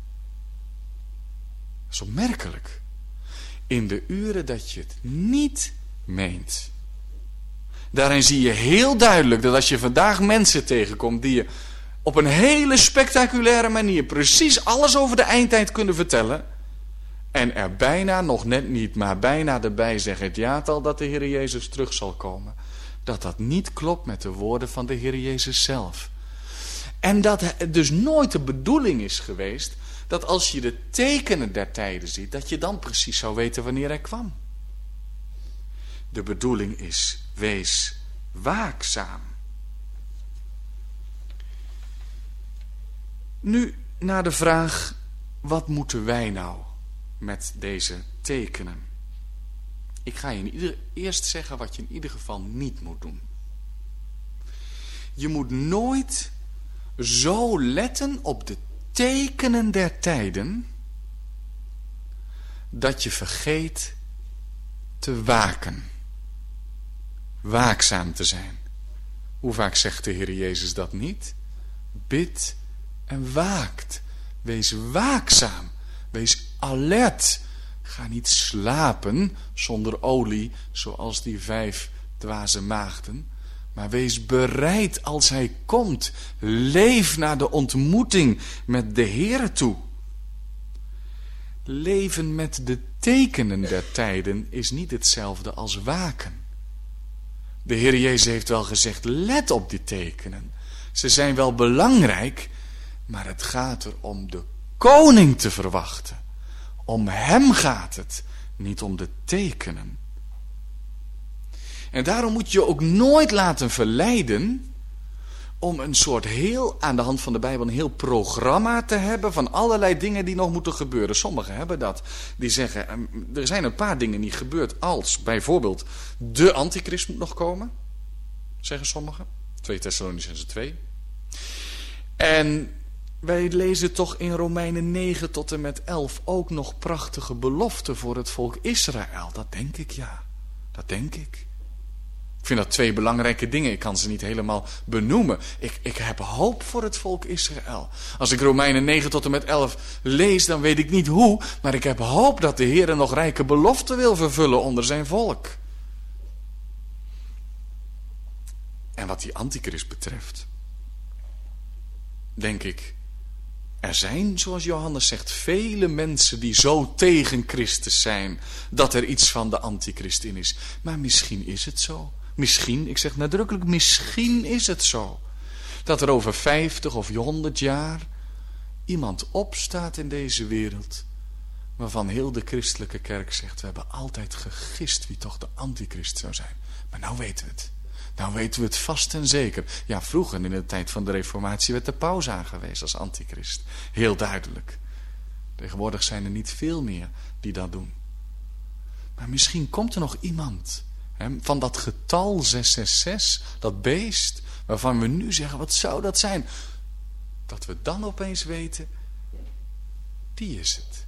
Dat is opmerkelijk. In de uren dat je het niet meent. Daarin zie je heel duidelijk dat als je vandaag mensen tegenkomt die je op een hele spectaculaire manier precies alles over de eindtijd kunnen vertellen, en er bijna, nog net niet, maar bijna erbij zeggen het jaartal dat de Heer Jezus terug zal komen, dat dat niet klopt met de woorden van de Heer Jezus zelf. En dat het dus nooit de bedoeling is geweest dat als je de tekenen der tijden ziet, dat je dan precies zou weten wanneer hij kwam. De bedoeling is, wees waakzaam. Nu naar de vraag, wat moeten wij nou met deze tekenen? Ik ga je in ieder, eerst zeggen wat je in ieder geval niet moet doen. Je moet nooit zo letten op de tekenen der tijden dat je vergeet te waken. Waakzaam te zijn. Hoe vaak zegt de Heer Jezus dat niet? Bid en waakt. Wees waakzaam. Wees alert. Ga niet slapen zonder olie, zoals die vijf dwaze maagden. Maar wees bereid als hij komt. Leef naar de ontmoeting met de Heere toe. Leven met de tekenen der tijden is niet hetzelfde als waken. De Heer Jezus heeft wel gezegd, let op die tekenen. Ze zijn wel belangrijk, maar het gaat er om de koning te verwachten. Om hem gaat het, niet om de tekenen. En daarom moet je ook nooit laten verleiden om een soort heel, aan de hand van de Bijbel, een heel programma te hebben van allerlei dingen die nog moeten gebeuren. Sommigen hebben dat. Die zeggen, er zijn een paar dingen niet gebeurd als bijvoorbeeld de antichrist moet nog komen. Zeggen sommigen. twee Thessalonicenzen twee. En wij lezen toch in Romeinen negen tot en met elf ook nog prachtige beloften voor het volk Israël. Dat denk ik, ja. Dat denk ik. Ik vind dat twee belangrijke dingen. Ik kan ze niet helemaal benoemen. Ik, ik heb hoop voor het volk Israël. Als ik Romeinen negen tot en met elf lees, dan weet ik niet hoe. Maar ik heb hoop dat de Heer nog rijke beloften wil vervullen onder zijn volk. En wat die antichrist betreft, denk ik, er zijn, zoals Johannes zegt, vele mensen die zo tegen Christus zijn, dat er iets van de antichrist in is. Maar misschien is het zo. Misschien, ik zeg nadrukkelijk, misschien is het zo. Dat er over vijftig of honderd jaar iemand opstaat in deze wereld, waarvan heel de christelijke kerk zegt, we hebben altijd gegist wie toch de antichrist zou zijn. Maar nou weten we het. Nou weten we het vast en zeker. Ja, vroeger in de tijd van de Reformatie werd de paus aangewezen als antichrist. Heel duidelijk. Tegenwoordig zijn er niet veel meer die dat doen. Maar misschien komt er nog iemand, hè, van dat getal zes zes zes, dat beest, waarvan we nu zeggen, wat zou dat zijn? Dat we dan opeens weten, die is het.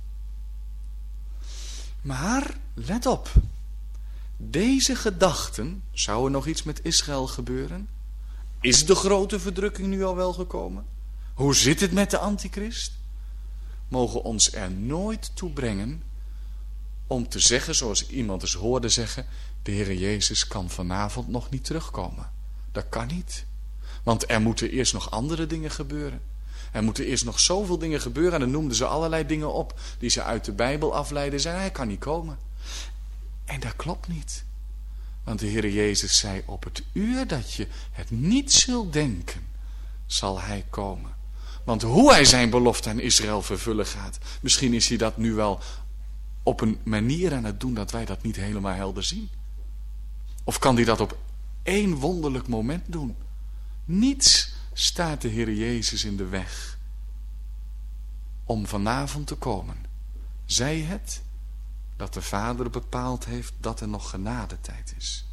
Maar, let op. Deze gedachten, zou er nog iets met Israël gebeuren? Is de grote verdrukking nu al wel gekomen? Hoe zit het met de antichrist? Mogen ons er nooit toe brengen om te zeggen, zoals ik iemand eens hoorde zeggen, de Heere Jezus kan vanavond nog niet terugkomen. Dat kan niet. Want er moeten eerst nog andere dingen gebeuren. Er moeten eerst nog zoveel dingen gebeuren. En dan noemden ze allerlei dingen op die ze uit de Bijbel afleiden. Zeiden, hij kan niet komen. En dat klopt niet. Want de Heere Jezus zei, op het uur dat je het niet zult denken, zal hij komen. Want hoe hij zijn belofte aan Israël vervullen gaat, misschien is hij dat nu wel op een manier aan het doen dat wij dat niet helemaal helder zien. Of kan hij dat op één wonderlijk moment doen? Niets staat de Heere Jezus in de weg om vanavond te komen. Zij het dat de Vader bepaald heeft dat er nog genadetijd is.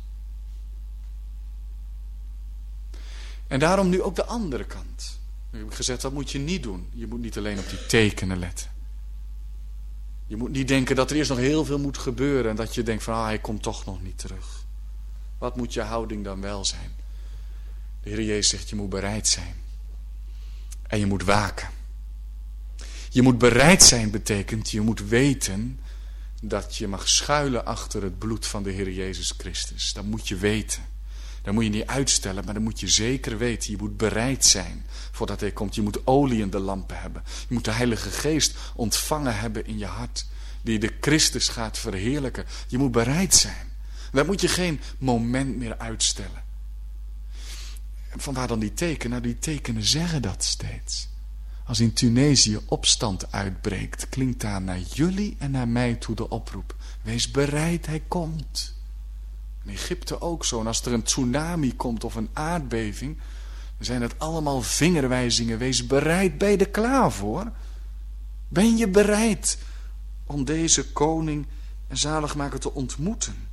En daarom nu ook de andere kant. Nu heb ik gezegd, dat moet je niet doen. Je moet niet alleen op die tekenen letten. Je moet niet denken dat er eerst nog heel veel moet gebeuren en dat je denkt van, ah, hij komt toch nog niet terug. Wat moet je houding dan wel zijn? De Heer Jezus zegt, je moet bereid zijn. En je moet waken. Je moet bereid zijn betekent, je moet weten dat je mag schuilen achter het bloed van de Heer Jezus Christus. Dat moet je weten. Dat moet je niet uitstellen, maar dat moet je zeker weten. Je moet bereid zijn voordat hij komt. Je moet olie in de lampen hebben. Je moet de Heilige Geest ontvangen hebben in je hart, die de Christus gaat verheerlijken. Je moet bereid zijn. Dan moet je geen moment meer uitstellen. En vanwaar dan die tekenen? Nou, die tekenen zeggen dat steeds. Als in Tunesië opstand uitbreekt, klinkt daar naar jullie en naar mij toe de oproep. Wees bereid, hij komt. In Egypte ook zo. En als er een tsunami komt of een aardbeving, dan zijn het allemaal vingerwijzingen. Wees bereid, ben je er klaar voor? Ben je bereid om deze koning en zaligmaker te ontmoeten?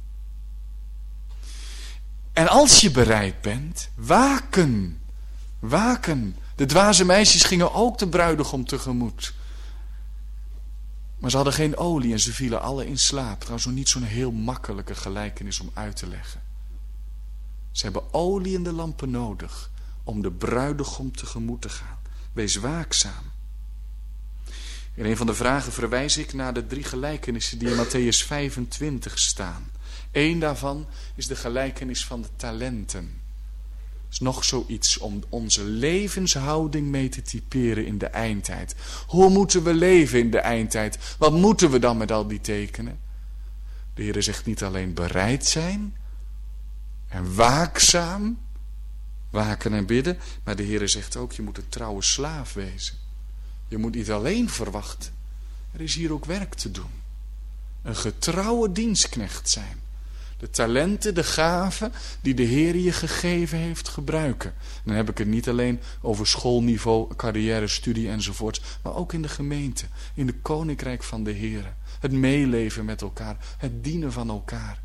En als je bereid bent, waken. Waken. De dwaze meisjes gingen ook de bruidegom tegemoet. Maar ze hadden geen olie en ze vielen alle in slaap. Trouwens, nog niet zo'n heel makkelijke gelijkenis om uit te leggen. Ze hebben olie in de lampen nodig om de bruidegom tegemoet te gaan. Wees waakzaam. In een van de vragen verwijs ik naar de drie gelijkenissen die in Matthäus vijfentwintig staan. Eén daarvan is de gelijkenis van de talenten. Het is nog zoiets om onze levenshouding mee te typeren in de eindtijd. Hoe moeten we leven in de eindtijd? Wat moeten we dan met al die tekenen? De Heer zegt niet alleen bereid zijn en waakzaam, waken en bidden, maar de Heer zegt ook, je moet een trouwe slaaf wezen. Je moet niet alleen verwachten. Er is hier ook werk te doen. Een getrouwe dienstknecht zijn. De talenten, de gaven die de Heer je gegeven heeft gebruiken. Dan heb ik het niet alleen over schoolniveau, carrière, studie enzovoort. Maar ook in de gemeente, in de koninkrijk van de Heer. Het meeleven met elkaar, het dienen van elkaar.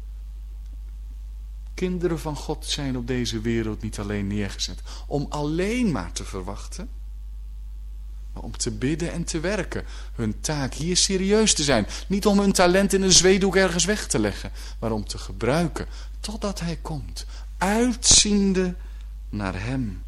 Kinderen van God zijn op deze wereld niet alleen neergezet om alleen maar te verwachten. maar om te bidden en te werken. Hun taak hier serieus te zijn. Niet om hun talent in een zweedoek ergens weg te leggen, maar om te gebruiken totdat hij komt. Uitziende naar hem.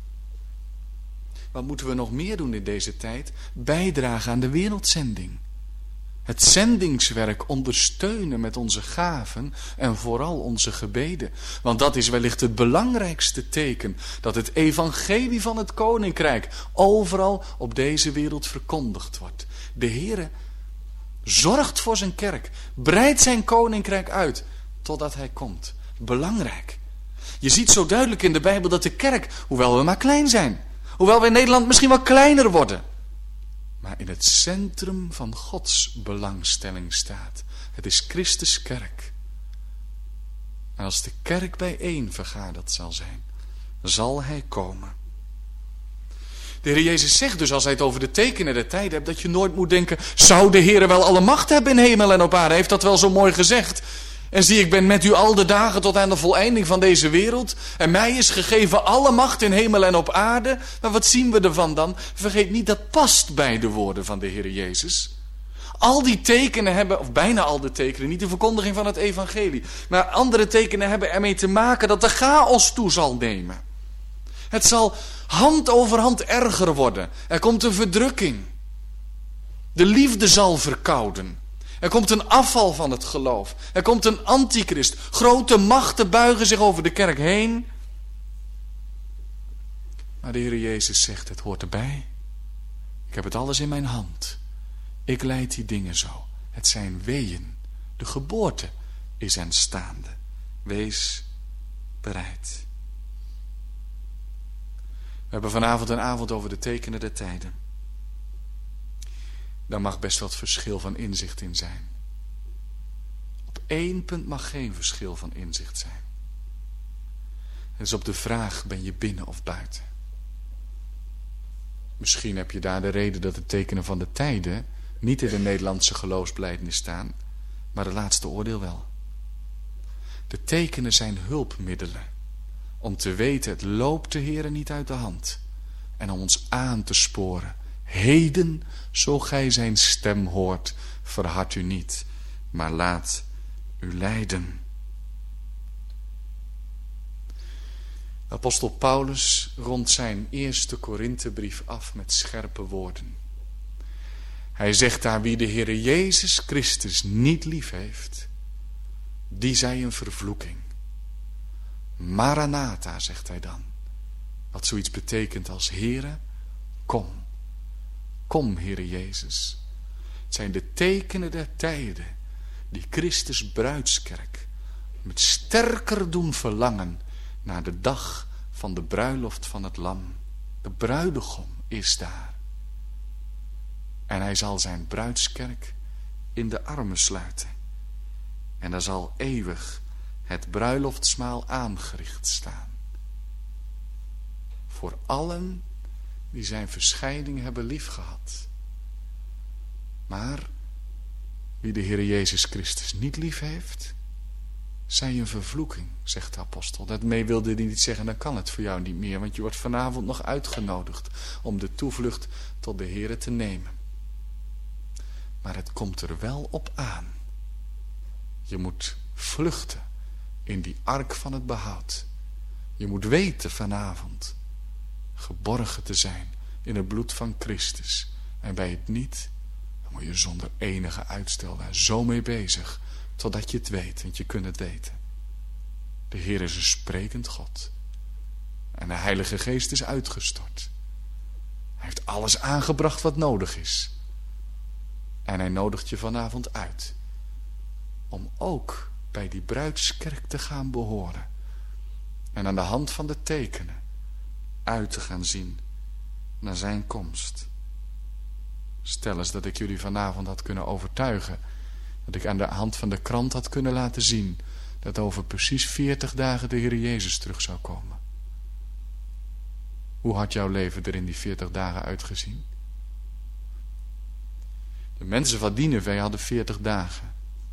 Wat moeten we nog meer doen in deze tijd? Bijdragen aan de wereldzending. Het zendingswerk ondersteunen met onze gaven en vooral onze gebeden. Want dat is wellicht het belangrijkste teken dat het evangelie van het koninkrijk overal op deze wereld verkondigd wordt. De Heere zorgt voor zijn kerk, breidt zijn koninkrijk uit totdat hij komt. Belangrijk. Je ziet zo duidelijk in de Bijbel dat de kerk, hoewel we maar klein zijn, hoewel we in Nederland misschien wel kleiner worden, maar in het centrum van Gods belangstelling staat. Het is Christus kerk. En als de kerk bijeen vergaderd zal zijn, zal hij komen. De Heer Jezus zegt dus, als hij het over de tekenen der tijden hebt, dat je nooit moet denken, zou de Heer wel alle macht hebben in hemel en op aarde? Hij heeft dat wel zo mooi gezegd. En zie, ik ben met u al de dagen tot aan de voleinding van deze wereld. En mij is gegeven alle macht in hemel en op aarde. Maar wat zien we ervan dan? Vergeet niet, dat past bij de woorden van de Heer Jezus. Al die tekenen hebben, of bijna al de tekenen, niet de verkondiging van het evangelie, maar andere tekenen hebben ermee te maken dat de chaos toe zal nemen. Het zal hand over hand erger worden. Er komt een verdrukking. De liefde zal verkouden. Er komt een afval van het geloof. Er komt een antichrist. Grote machten buigen zich over de kerk heen. Maar de Heer Jezus zegt, het hoort erbij. Ik heb het alles in mijn hand. Ik leid die dingen zo. Het zijn weeën. De geboorte is aanstaande. Wees bereid. We hebben vanavond een avond over de tekenen der tijden. Daar mag best wat verschil van inzicht in zijn. Op één punt mag geen verschil van inzicht zijn. Dat is op de vraag, ben je binnen of buiten? Misschien heb je daar de reden dat de tekenen van de tijden niet in de Nederlandse geloofsbelijdenis staan, maar het laatste oordeel wel. De tekenen zijn hulpmiddelen om te weten, het loopt de Heere niet uit de hand. En om ons aan te sporen. Heden, zo gij zijn stem hoort, verhard u niet, maar laat u leiden. Apostel Paulus rondt zijn eerste Korinthebrief af met scherpe woorden. Hij zegt daar, wie de Heere Jezus Christus niet lief heeft, die zij een vervloeking. Maranatha, zegt hij dan. Wat zoiets betekent als Heere, kom. Kom, Heere Jezus. Het zijn de tekenen der tijden die Christus bruidskerk met sterker doen verlangen naar de dag van de bruiloft van het lam. De bruidegom is daar. En hij zal zijn bruidskerk in de armen sluiten. En daar zal eeuwig het bruiloftsmaal aangericht staan. Voor allen die zijn verschijning hebben liefgehad. Maar wie de Heer Jezus Christus niet lief heeft, zij een vervloeking, zegt de apostel. Daarmee wilde hij niet zeggen, dan kan het voor jou niet meer, want je wordt vanavond nog uitgenodigd om de toevlucht tot de Heer te nemen. Maar het komt er wel op aan. Je moet vluchten in die ark van het behoud. Je moet weten vanavond geborgen te zijn in het bloed van Christus. En bij het niet, dan moet je zonder enige uitstel daar zo mee bezig, totdat je het weet, want je kunt het weten. De Heer is een sprekend God. En de Heilige Geest is uitgestort. Hij heeft alles aangebracht wat nodig is. En hij nodigt je vanavond uit om ook bij die bruidskerk te gaan behoren. En aan de hand van de tekenen uit te gaan zien naar zijn komst. Stel eens dat ik jullie vanavond had kunnen overtuigen, dat ik aan de hand van de krant had kunnen laten zien dat over precies veertig dagen de Heer Jezus terug zou komen. Hoe had jouw leven er in die veertig dagen uitgezien? De mensen van Nineve hadden veertig dagen.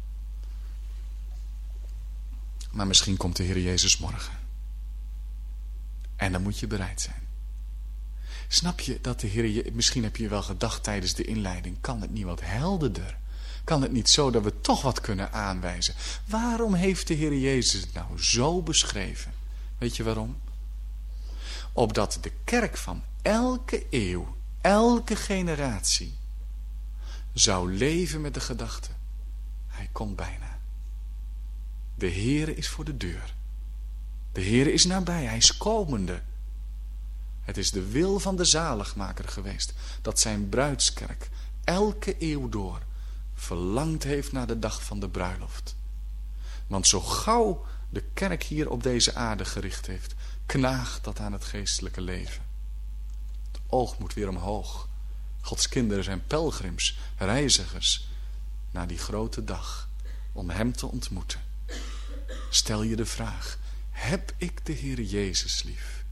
Maar misschien komt de Heer Jezus morgen. En dan moet je bereid zijn. Snap je dat de Heer, je, misschien heb je wel gedacht tijdens de inleiding, kan het niet wat helderder? Kan het niet zo dat we toch wat kunnen aanwijzen? Waarom heeft de Heer Jezus het nou zo beschreven? Weet je waarom? Opdat de kerk van elke eeuw, elke generatie zou leven met de gedachte: hij komt bijna. De Heer is voor de deur. De Heer is nabij, hij is komende. Het is de wil van de zaligmaker geweest dat zijn bruidskerk elke eeuw door verlangd heeft naar de dag van de bruiloft. Want zo gauw de kerk hier op deze aarde gericht heeft, knaagt dat aan het geestelijke leven. Het oog moet weer omhoog. Gods kinderen zijn pelgrims, reizigers naar die grote dag om hem te ontmoeten. Stel je de vraag: heb ik de Heer Jezus lief?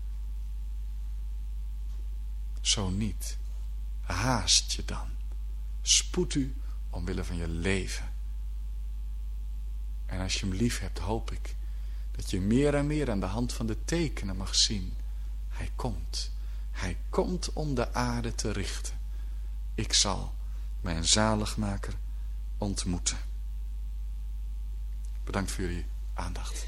Zo niet, haast je dan. Spoed u omwille van je leven. En als je hem lief hebt, hoop ik dat je meer en meer aan de hand van de tekenen mag zien. Hij komt. Hij komt om de aarde te richten. Ik zal mijn zaligmaker ontmoeten. Bedankt voor jullie aandacht.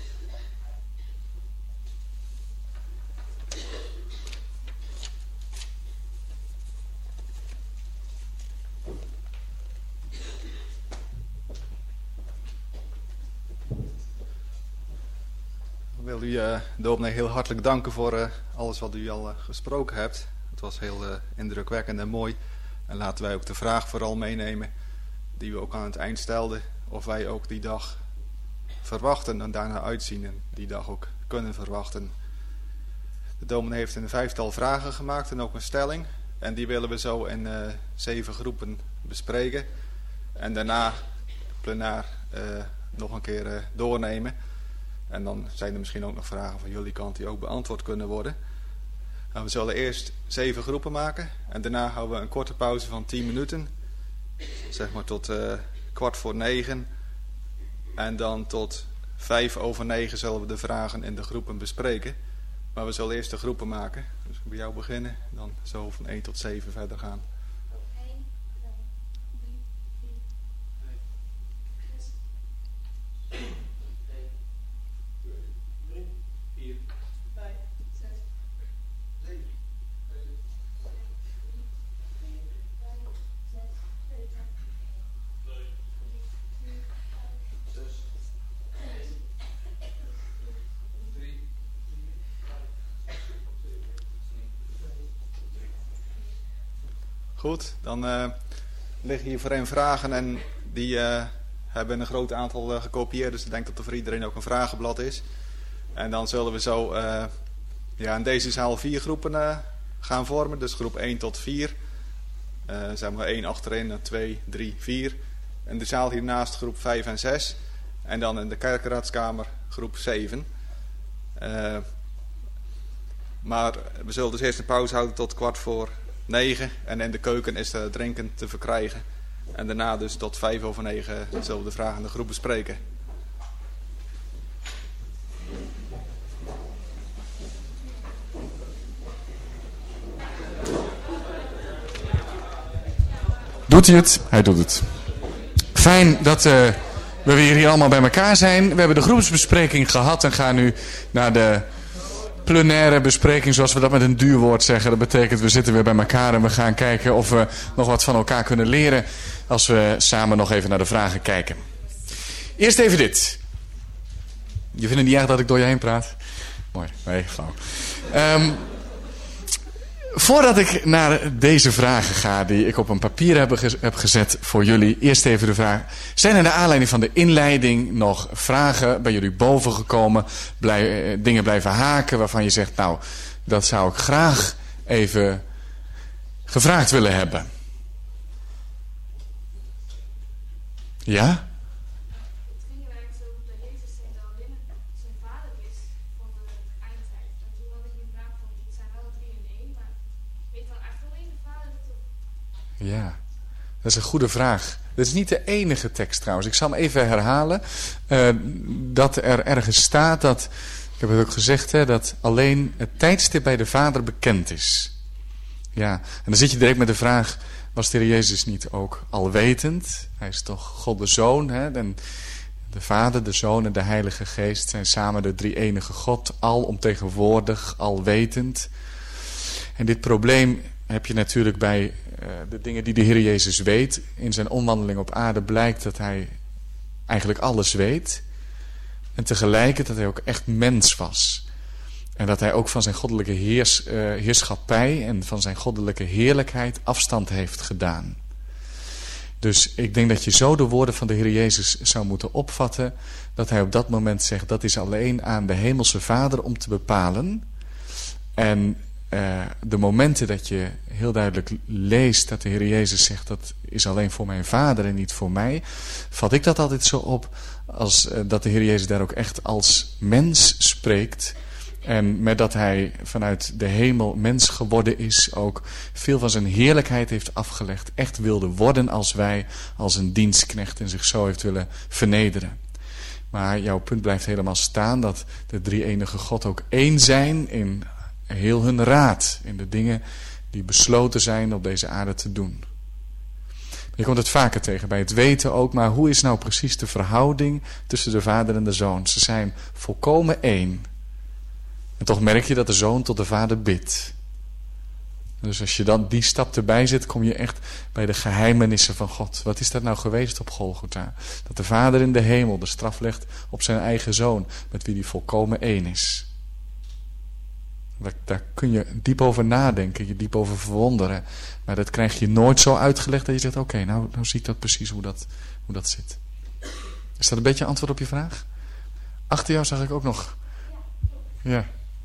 Ik wil u, uh, dominee, heel hartelijk danken voor uh, alles wat u al uh, gesproken hebt. Het was heel uh, indrukwekkend en mooi. En laten wij ook de vraag vooral meenemen die u ook aan het eind stelde: of wij ook die dag verwachten en daarna uitzien en die dag ook kunnen verwachten. De dominee heeft een vijftal vragen gemaakt en ook een stelling. En die willen we zo in uh, zeven groepen bespreken. En daarna plenair uh, nog een keer uh, doornemen. En dan zijn er misschien ook nog vragen van jullie kant die ook beantwoord kunnen worden. En we zullen eerst zeven groepen maken. En daarna houden we een korte pauze van tien minuten. Zeg maar tot uh, kwart voor negen. En dan tot vijf over negen zullen we de vragen in de groepen bespreken. Maar we zullen eerst de groepen maken. Dus ik bij jou beginnen. Dan zo van één tot zeven verder gaan. Goed, dan uh, liggen hier voor een vragen en die uh, hebben een groot aantal uh, gekopieerd. Dus ik denk dat er voor iedereen ook een vragenblad is. En dan zullen we zo uh, ja, in deze zaal vier groepen uh, gaan vormen. Dus groep één tot vier. Uh, zeg maar één achterin, twee, drie, vier. En de zaal hiernaast groep vijf en zes. En dan in de kerkraadskamer groep zeven. Uh, maar we zullen dus eerst een pauze houden tot kwart voor negen. En in de keuken is er drinken te verkrijgen. En daarna dus tot vijf over negen zullen we de vragen in de groep bespreken. Doet hij het? Hij doet het. Fijn dat uh, we weer hier allemaal bij elkaar zijn. We hebben de groepsbespreking gehad en gaan nu naar de plenaire bespreking, zoals we dat met een duur woord zeggen. Dat betekent, we zitten weer bij elkaar en we gaan kijken of we nog wat van elkaar kunnen leren als we samen nog even naar de vragen kijken. Eerst even dit. Je vindt het niet erg dat ik door je heen praat? Mooi, nee, flauw. Um, Voordat ik naar deze vragen ga die ik op een papier heb, gez- heb gezet voor jullie. Eerst even de vraag. Zijn er naar aanleiding van de inleiding nog vragen bij jullie boven gekomen? Blij, eh, dingen blijven haken waarvan je zegt, nou, dat zou ik graag even gevraagd willen hebben. Ja? Ja, dat is een goede vraag. Dat is niet de enige tekst trouwens. Ik zal hem even herhalen. Uh, dat er ergens staat dat, ik heb het ook gezegd, hè, dat alleen het tijdstip bij de Vader bekend is. Ja, en dan zit je direct met de vraag, was de Heer Jezus niet ook alwetend? Hij is toch God de Zoon, hè? En de Vader, de Zoon en de Heilige Geest zijn samen de drie-enige God, alomtegenwoordig, alwetend. En dit probleem heb je natuurlijk bij uh, de dingen die de Heer Jezus weet. In zijn omwandeling op aarde blijkt dat hij eigenlijk alles weet. En tegelijkertijd dat hij ook echt mens was. En dat hij ook van zijn goddelijke heers, uh, heerschappij en van zijn goddelijke heerlijkheid afstand heeft gedaan. Dus ik denk dat je zo de woorden van de Heer Jezus zou moeten opvatten, dat hij op dat moment zegt, dat is alleen aan de hemelse Vader om te bepalen. En uh, de momenten dat je heel duidelijk leest dat de Heer Jezus zegt, dat is alleen voor mijn Vader en niet voor mij, vat ik dat altijd zo op als uh, dat de Heer Jezus daar ook echt als mens spreekt. En met dat hij vanuit de hemel mens geworden is, ook veel van zijn heerlijkheid heeft afgelegd. Echt wilde worden als wij, als een dienstknecht, en zich zo heeft willen vernederen. Maar jouw punt blijft helemaal staan, dat de drie-enige God ook één zijn in heel hun raad. In de dingen die besloten zijn op deze aarde te doen. Je komt het vaker tegen, bij het weten ook, maar hoe is nou precies de verhouding tussen de Vader en de Zoon? Ze zijn volkomen één. En toch merk je dat de Zoon tot de Vader bidt. Dus als je dan die stap erbij zet, kom je echt bij de geheimenissen van God. Wat is dat nou geweest op Golgotha? Dat de Vader in de hemel de straf legt op zijn eigen Zoon, met wie hij volkomen één is. Daar, daar kun je diep over nadenken, je diep over verwonderen. Maar dat krijg je nooit zo uitgelegd dat je zegt, oké, okay, nou, nou zie ik dat precies hoe dat, hoe dat zit. Is dat een beetje antwoord op je vraag? Achter jou zag ik ook nog. Ja.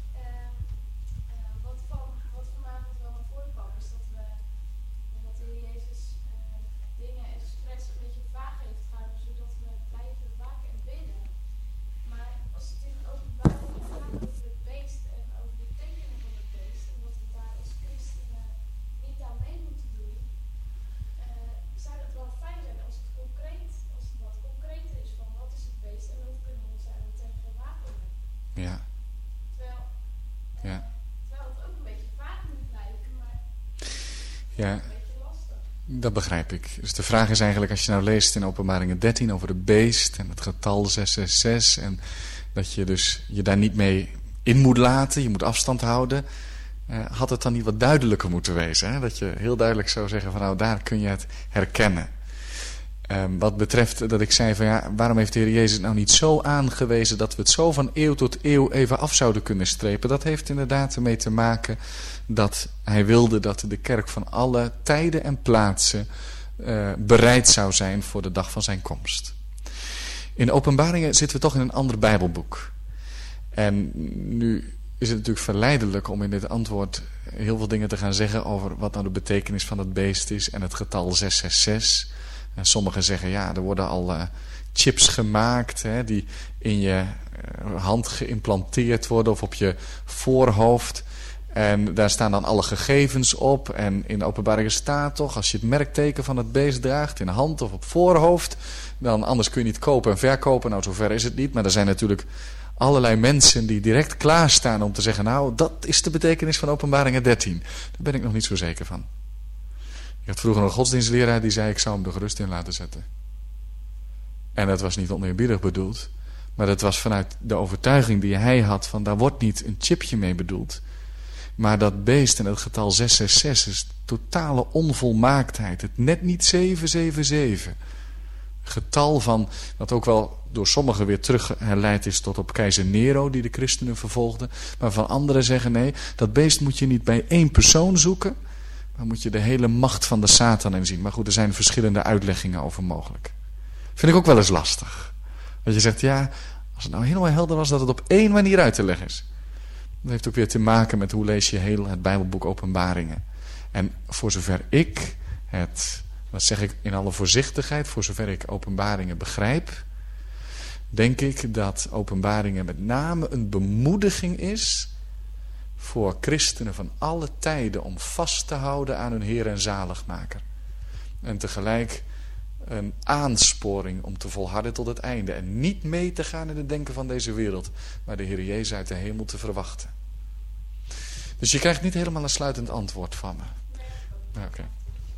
Ja. Terwijl, ja. terwijl het ook een beetje vaag moet lijken, maar ja. een beetje lastig. Dat begrijp ik. Dus de vraag is eigenlijk, als je nou leest in Openbaringen dertien over de beest en het getal zes zes zes, en dat je dus je daar niet mee in moet laten, je moet afstand houden, uh, had het dan niet wat duidelijker moeten wezen? Hè? Dat je heel duidelijk zou zeggen van nou, daar kun je het herkennen. Um, wat betreft dat ik zei van ja, waarom heeft de Heer Jezus nou niet zo aangewezen dat we het zo van eeuw tot eeuw even af zouden kunnen strepen? Dat heeft inderdaad ermee te maken dat hij wilde dat de kerk van alle tijden en plaatsen uh, bereid zou zijn voor de dag van zijn komst. In Openbaringen zitten we toch in een ander Bijbelboek. En nu is het natuurlijk verleidelijk om in dit antwoord heel veel dingen te gaan zeggen over wat nou de betekenis van het beest is en het getal zes zes zes. En sommigen zeggen, ja, er worden al uh, chips gemaakt, hè, die in je uh, hand geïmplanteerd worden of op je voorhoofd. En daar staan dan alle gegevens op. En in de Openbaringen staat toch, als je het merkteken van het beest draagt in hand of op voorhoofd, dan anders kun je niet kopen en verkopen. Nou, zover is het niet. Maar er zijn natuurlijk allerlei mensen die direct klaarstaan om te zeggen, nou, dat is de betekenis van Openbaringen dertien. Daar ben ik nog niet zo zeker van. Ik had vroeger een godsdienstleraar die zei, ik zou hem er gerust in laten zetten. En dat was niet oneerbiedig bedoeld, maar dat was vanuit de overtuiging die hij had van, daar wordt niet een chipje mee bedoeld. Maar dat beest en het getal zes zes zes is totale onvolmaaktheid. Het net niet zeven zeven zeven. Getal van, wat ook wel door sommigen weer terug herleid is tot op keizer Nero, die de christenen vervolgde. Maar van anderen zeggen, nee, dat beest moet je niet bij één persoon zoeken, maar moet je de hele macht van de Satan in zien. Maar goed, er zijn verschillende uitleggingen over mogelijk. Vind ik ook wel eens lastig. Dat je zegt, ja, als het nou helemaal helder was dat het op één manier uit te leggen is. Dat heeft ook weer te maken met hoe lees je heel het Bijbelboek Openbaringen. En voor zover ik het, dat zeg ik in alle voorzichtigheid, voor zover ik Openbaringen begrijp, denk ik dat Openbaringen met name een bemoediging is voor christenen van alle tijden om vast te houden aan hun Heer en Zaligmaker. En tegelijk een aansporing om te volharden tot het einde. En niet mee te gaan in het denken van deze wereld, maar de Heer Jezus uit de hemel te verwachten. Dus je krijgt niet helemaal een sluitend antwoord van me. Oké. Okay.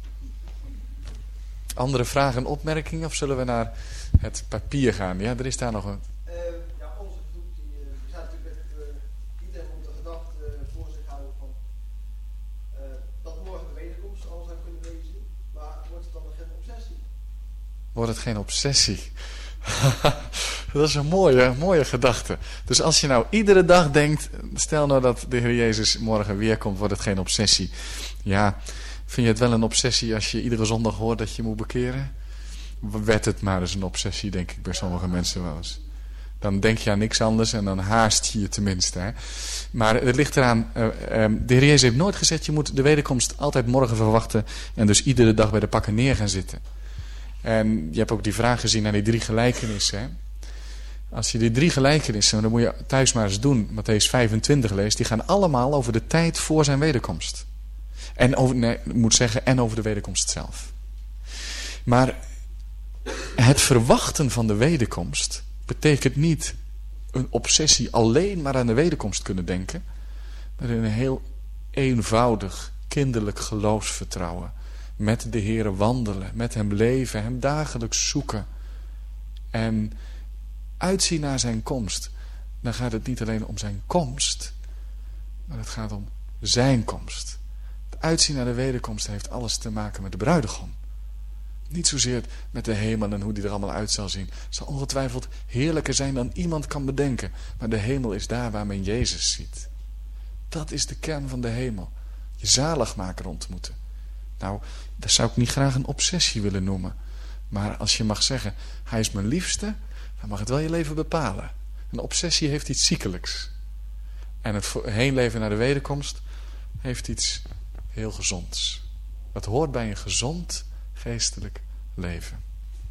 Andere vragen en opmerkingen? Of zullen we naar het papier gaan? Ja, er is daar nog een... Uh, ja, onze groep die uh, staat natuurlijk met uh, iedereen moet de gedachte uh, voor zich houden van uh, dat morgen de wederkomst al zou kunnen wezen. Maar wordt het dan nog geen obsessie? Wordt het geen obsessie? Dat is een mooie, mooie gedachte. Dus als je nou iedere dag denkt, stel nou dat de Heer Jezus morgen weer komt, wordt het geen obsessie. Ja, vind je het wel een obsessie als je iedere zondag hoort dat je moet bekeren? Werd het maar eens een obsessie, denk ik, bij sommige mensen wel eens. Dan denk je aan niks anders en dan haast je je tenminste. Hè? Maar het ligt eraan, uh, uh, de Heer Jezus heeft nooit gezegd, je moet de wederkomst altijd morgen verwachten en dus iedere dag bij de pakken neer gaan zitten. En je hebt ook die vraag gezien naar die drie gelijkenissen. Hè? Als je die drie gelijkenissen, dan moet je thuis maar eens doen, Mattheüs vijfentwintig leest, die gaan allemaal over de tijd voor zijn wederkomst. En over, nee, ik moet zeggen, en over de wederkomst zelf. Maar het verwachten van de wederkomst betekent niet een obsessie alleen maar aan de wederkomst kunnen denken, maar in een heel eenvoudig, kinderlijk geloofsvertrouwen. Met de Heere wandelen, met hem leven, hem dagelijks zoeken. En uitzien naar zijn komst. Dan gaat het niet alleen om zijn komst, maar het gaat om zijn komst. Het uitzien naar de wederkomst heeft alles te maken met de bruidegom. Niet zozeer met de hemel en hoe die er allemaal uit zal zien. Het zal ongetwijfeld heerlijker zijn dan iemand kan bedenken. Maar de hemel is daar waar men Jezus ziet. Dat is de kern van de hemel. Je zaligmaker ontmoeten. Nou, dat zou ik niet graag een obsessie willen noemen. Maar als je mag zeggen, hij is mijn liefste, dan mag het wel je leven bepalen. Een obsessie heeft iets ziekelijks. En het heenleven naar de wederkomst heeft iets heel gezonds. Dat hoort bij een gezond geestelijk leven.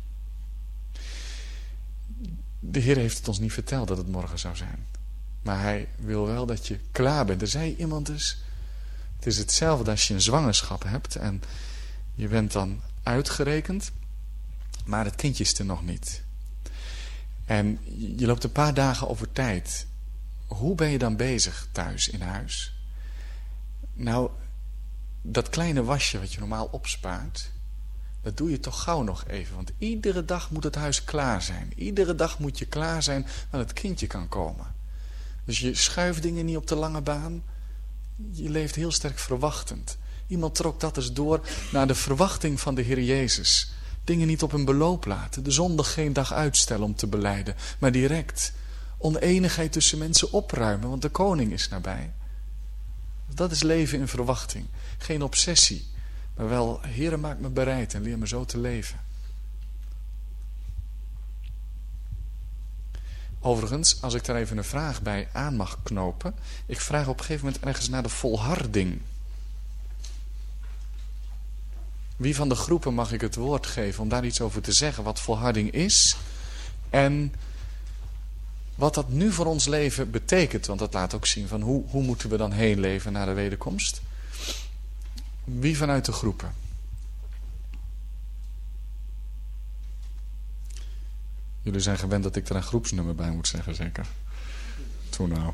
De Heer heeft het ons niet verteld dat het morgen zou zijn. Maar hij wil wel dat je klaar bent. Er zei iemand dus, het is hetzelfde als je een zwangerschap hebt en je bent dan uitgerekend, maar het kindje is er nog niet. En je loopt een paar dagen over tijd. Hoe ben je dan bezig thuis in huis? Nou, dat kleine wasje wat je normaal opspaart, dat doe je toch gauw nog even. Want iedere dag moet het huis klaar zijn. Iedere dag moet je klaar zijn dat het kindje kan komen. Dus je schuift dingen niet op de lange baan. Je leeft heel sterk verwachtend. Iemand trok dat eens door naar de verwachting van de Heer Jezus. Dingen niet op hun beloop laten. De zondag geen dag uitstellen om te belijden. Maar direct oneenigheid tussen mensen opruimen. Want de koning is nabij. Dat is leven in verwachting. Geen obsessie. Maar wel, Heere, maak me bereid en leer me zo te leven. Overigens, als ik daar even een vraag bij aan mag knopen. Ik vraag op een gegeven moment ergens naar de volharding. Wie van de groepen mag ik het woord geven om daar iets over te zeggen? Wat volharding is en wat dat nu voor ons leven betekent. Want dat laat ook zien van hoe, hoe moeten we dan heen leven naar de wederkomst. Wie vanuit de groepen? Jullie zijn gewend dat ik er een groepsnummer bij moet zeggen, zeker? Toen nou.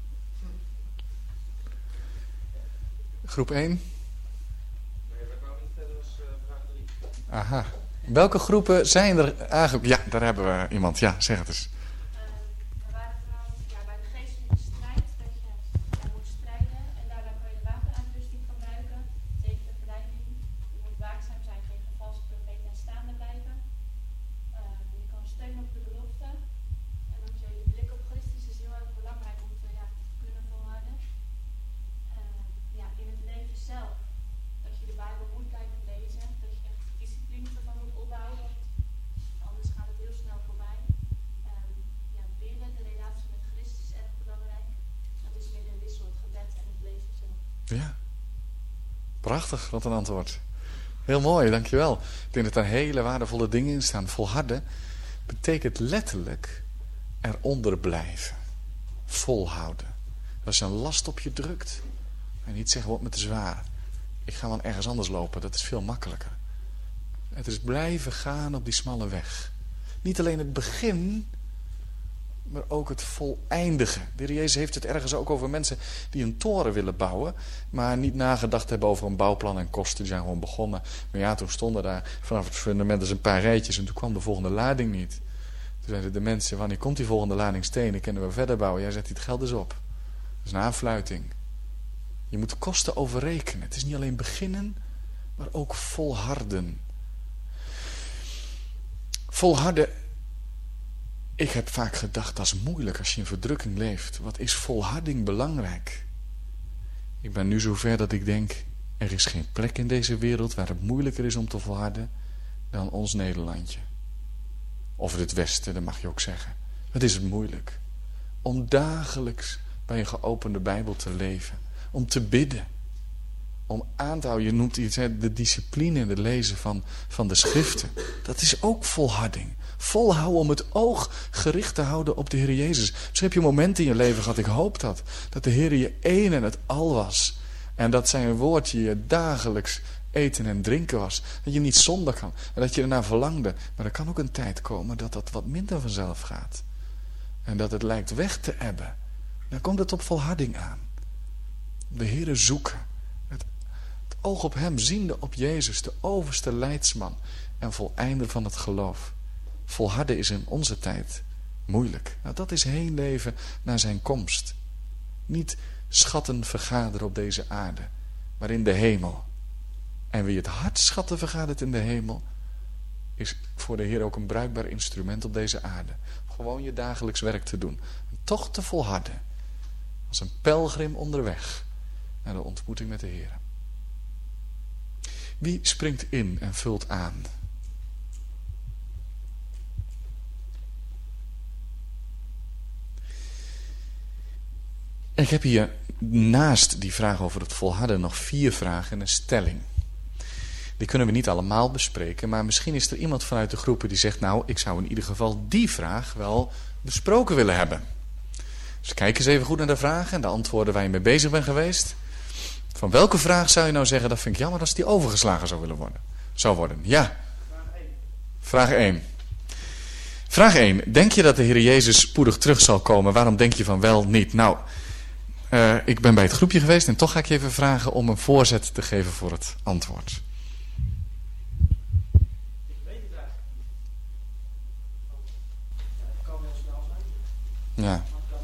Groep één? Nee, we kwamen niet verder als uh, vraag drie. Aha. Welke groepen zijn er eigenlijk? Ja, daar hebben we iemand. Ja, zeg het eens. We waren vooral ja, bij de geestelijke strijd, dat je ja, moet strijden en daarna kan je de wapenuitrusting gebruiken tegen de verleiding. Je moet waakzaam zijn tegen valse profeten en staande blijven. Uh, je kan steunen op de belofte. En dan je, je blik op Christus is heel erg belangrijk om te ja, kunnen volharden. Uh, ja, in het leven zelf. Dat je de Bijbel moet blijven lezen. Dat je echt discipline ervan moet opbouwen. Want anders gaat het heel snel voorbij. Um, ja, bidden, de relatie met Christus is erg belangrijk. Dat is weer een wissel, het gebed en het leven zelf. Ja. Prachtig, wat een antwoord. Heel mooi, dankjewel. Ik denk dat daar hele waardevolle dingen in staan. Volharden betekent letterlijk eronder blijven. Volhouden. Als een last op je drukt. En niet zeggen, wordt me te zwaar. Ik ga dan ergens anders lopen, dat is veel makkelijker. Het is blijven gaan op die smalle weg. Niet alleen het begin maar ook het voleindigen. De Heer Jezus heeft het ergens ook over mensen die een toren willen bouwen, maar niet nagedacht hebben over een bouwplan en kosten. Die zijn gewoon begonnen. Maar ja, toen stonden daar vanaf het fundament dus een paar rijtjes en toen kwam de volgende lading niet. Toen zeiden de mensen, wanneer komt die volgende lading stenen? Kunnen we verder bouwen? Jij zegt, het geld is op. Dat is een aanfluiting. Je moet de kosten overrekenen. Het is niet alleen beginnen, maar ook volharden. Volharden. Ik heb vaak gedacht, dat is moeilijk als je in verdrukking leeft. Wat is volharding belangrijk? Ik ben nu zover dat ik denk, er is geen plek in deze wereld waar het moeilijker is om te volharden dan ons Nederlandje. Of het Westen, dat mag je ook zeggen. Het is het moeilijk. Om dagelijks bij een geopende Bijbel te leven. Om te bidden. Om aan te houden. Je noemt iets, hè, de discipline in het lezen van, van de schriften. Dat is ook volharding. Volhouden om het oog gericht te houden op de Heer Jezus. Misschien heb je momenten in je leven gehad, ik hoop dat. Dat de Heer je één en het al was. En dat zijn woordje je dagelijks eten en drinken was. Dat je niet zonder kan. En dat je ernaar verlangde. Maar er kan ook een tijd komen dat dat wat minder vanzelf gaat. En dat het lijkt weg te ebben. Dan komt het op volharding aan. De Heere zoeken. Het, het oog op hem ziende op Jezus. De overste leidsman. En voleinder van het geloof. Volharden is in onze tijd moeilijk. Nou, dat is heen leven naar zijn komst. Niet schatten vergaderen op deze aarde. Maar in de hemel. En wie het hart schatten vergadert in de hemel, is voor de Heer ook een bruikbaar instrument op deze aarde. Gewoon je dagelijks werk te doen. En toch te volharden. Als een pelgrim onderweg naar de ontmoeting met de Heer. Wie springt in en vult aan? Ik heb hier naast die vraag over het volharden nog vier vragen en een stelling. Die kunnen we niet allemaal bespreken, maar misschien is er iemand vanuit de groepen die zegt, nou, ik zou in ieder geval die vraag wel besproken willen hebben. Dus kijk eens even goed naar de vragen en de antwoorden waar je mee bezig bent geweest. Van welke vraag zou je nou zeggen, dat vind ik jammer als die overgeslagen zou willen worden? Zou worden, ja. Vraag één. Vraag één. Denk je dat de Heer Jezus spoedig terug zal komen? Waarom denk je van wel niet? Nou, uh, ik ben bij het groepje geweest en toch ga ik je even vragen om een voorzet te geven voor het antwoord. Ja.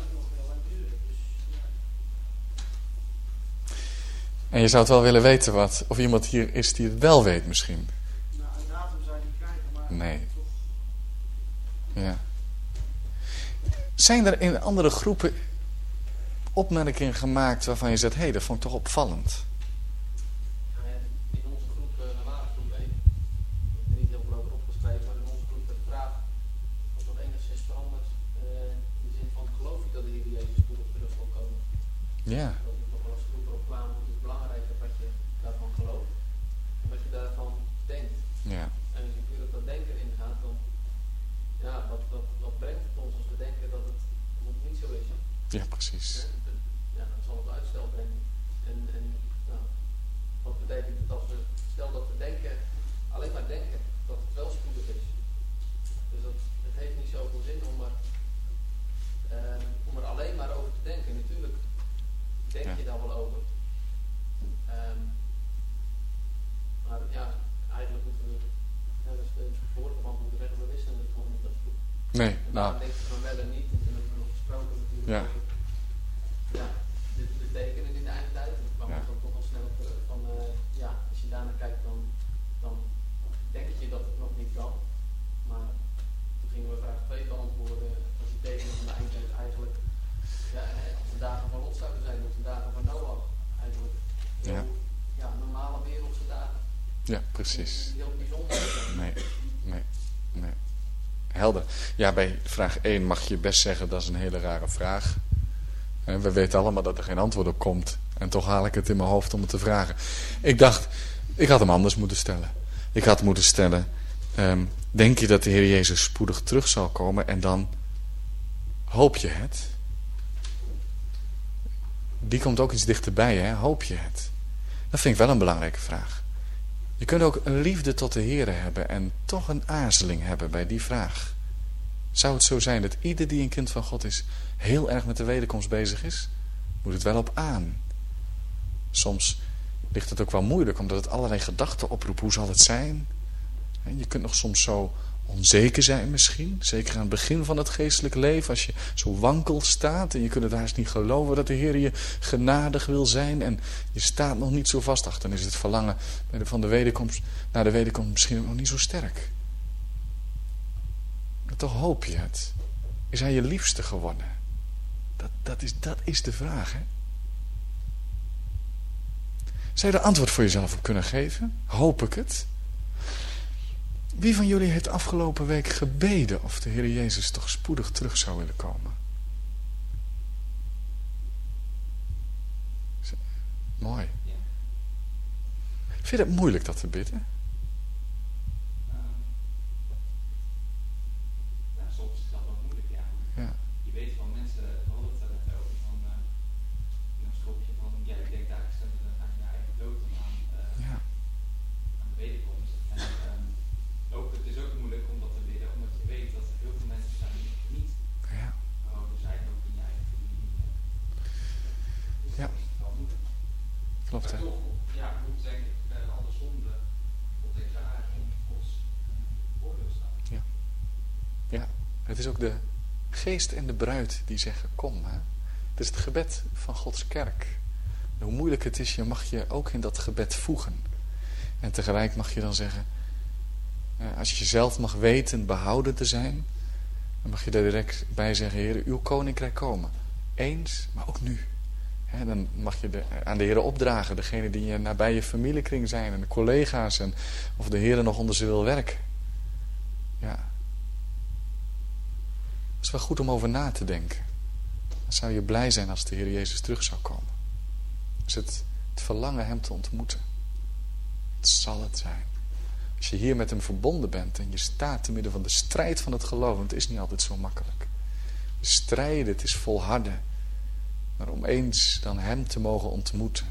En je zou het wel willen weten wat, of iemand hier is die het wel weet misschien. Nou, een datum zou je niet krijgen, maar... Nee. Ja. Zijn er in andere groepen opmerkingen gemaakt waarvan je zegt, hé, hey, dat vond ik toch opvallend? In onze groep, de normale groep één, ik heb er niet heel veel over opgeschreven, maar in onze groep de vraag was nog enigszins veranderd. Uh, in de zin van, geloof ik dat de Heer Jezus spoedig terug zal komen? Ja. Dat ik nog wel als groep erop kwamen, het is belangrijk wat je daarvan gelooft. En wat je daarvan denkt. Ja. En als je puur op dat denken ingaat, dan, ja, wat, wat, wat brengt het ons als we denken dat het, dat het niet zo is? Ja, precies. Ja, dat zal het uitstel brengen. En, en nou, wat betekent het als we, stel dat we denken, alleen maar denken, dat het wel spoedig is. Dus dat, het heeft niet zoveel zin om er, uh, om er alleen maar over te denken. Natuurlijk denk Ja. je daar wel over. Um, maar ja, eigenlijk moeten we, ja, dus de vorige man moeten zeggen, we wisten het gewoon niet. Dat is goed. Nee, En nou, dan denk je van wel en niet, en toen hebben we nog gesproken natuurlijk. Ja. Ja, dit betekenen in de eindtijd. En toen kwam Ja. het ook toch al snel terug van, uh, ja, als je daarnaar kijkt, dan, dan denk je dat het nog niet kan. Maar toen gingen we vraag twee beantwoorden, als die tekenen van de eindtijd eigenlijk, ja, als de dagen van Lot zouden zijn, als de dagen van Noach eigenlijk. Heel, Ja. ja, normale wereldse dagen. ja, precies. Niet heel bijzonder. Nee, nee, nee. Helder. Ja, bij vraag één mag je best zeggen, dat is een hele rare vraag. En we weten allemaal dat er geen antwoord op komt. En toch haal ik het in mijn hoofd om het te vragen. Ik dacht, ik had hem anders moeten stellen. Ik had moeten stellen, um, denk je dat de Heer Jezus spoedig terug zal komen en dan hoop je het? Die komt ook iets dichterbij, hè? Hoop je het? Dat vind ik wel een belangrijke vraag. Je kunt ook een liefde tot de Heer hebben en toch een aarzeling hebben bij die vraag. Zou het zo zijn dat ieder die een kind van God is heel erg met de wederkomst bezig is? Moet het wel op aan. Soms ligt het ook wel moeilijk omdat het allerlei gedachten oproept. Hoe zal het zijn? En je kunt nog soms zo onzeker zijn misschien. Zeker aan het begin van het geestelijk leven. Als je zo wankel staat en je kunt het haast niet geloven dat de Heer je genadig wil zijn. En je staat nog niet zo vast. Ach, dan is het verlangen van de wederkomst, naar de wederkomst misschien ook nog niet zo sterk. Maar toch hoop je het. Is hij je liefste geworden? Dat, dat, is, dat is de vraag, hè? Zou je er antwoord voor jezelf op kunnen geven? Hoop ik het. Wie van jullie heeft afgelopen week gebeden of de Heer Jezus toch spoedig terug zou willen komen? Mooi. Vind je het moeilijk dat te bidden? Ja, soms is dat wel moeilijk, ja. Ja. Je weet van mensen, we hadden het er net over, van uh, een schopje van, ja, ik denk daar aan je eigen dood en aan, uh, Ja. aan de wederkomst. En um, ook, het is ook moeilijk om dat te bidden, omdat je weet dat er heel veel mensen zijn die niet Ja. gehouden zijn, ook in je eigen familie. Dus Ja. dat is wel moeilijk. Klopt, hè? Maar toch, ja, moet denk ik uh, alle zonde op deze aarde om Gods uh, oordeel staan. Ja, het is ook de geest en de bruid die zeggen kom. Hè? Het is het gebed van Gods kerk. En hoe moeilijk het is, je mag je ook in dat gebed voegen. En tegelijk mag je dan zeggen, eh, als je zelf mag weten behouden te zijn, dan mag je daar direct bij zeggen, Heer, uw koninkrijk komen. Eens, maar ook nu. Hè, dan mag je de, aan de Heer opdragen, degene die je nabij je familiekring zijn en de collega's, en of de Heer nog onder ze wil werken. Ja. Het is wel goed om over na te denken. Dan zou je blij zijn als de Heer Jezus terug zou komen. Is het het verlangen hem te ontmoeten? Het zal het zijn. Als je hier met hem verbonden bent en je staat te midden van de strijd van het geloof, want het is niet altijd zo makkelijk. De strijden, het is volharden. Maar om eens dan hem te mogen ontmoeten.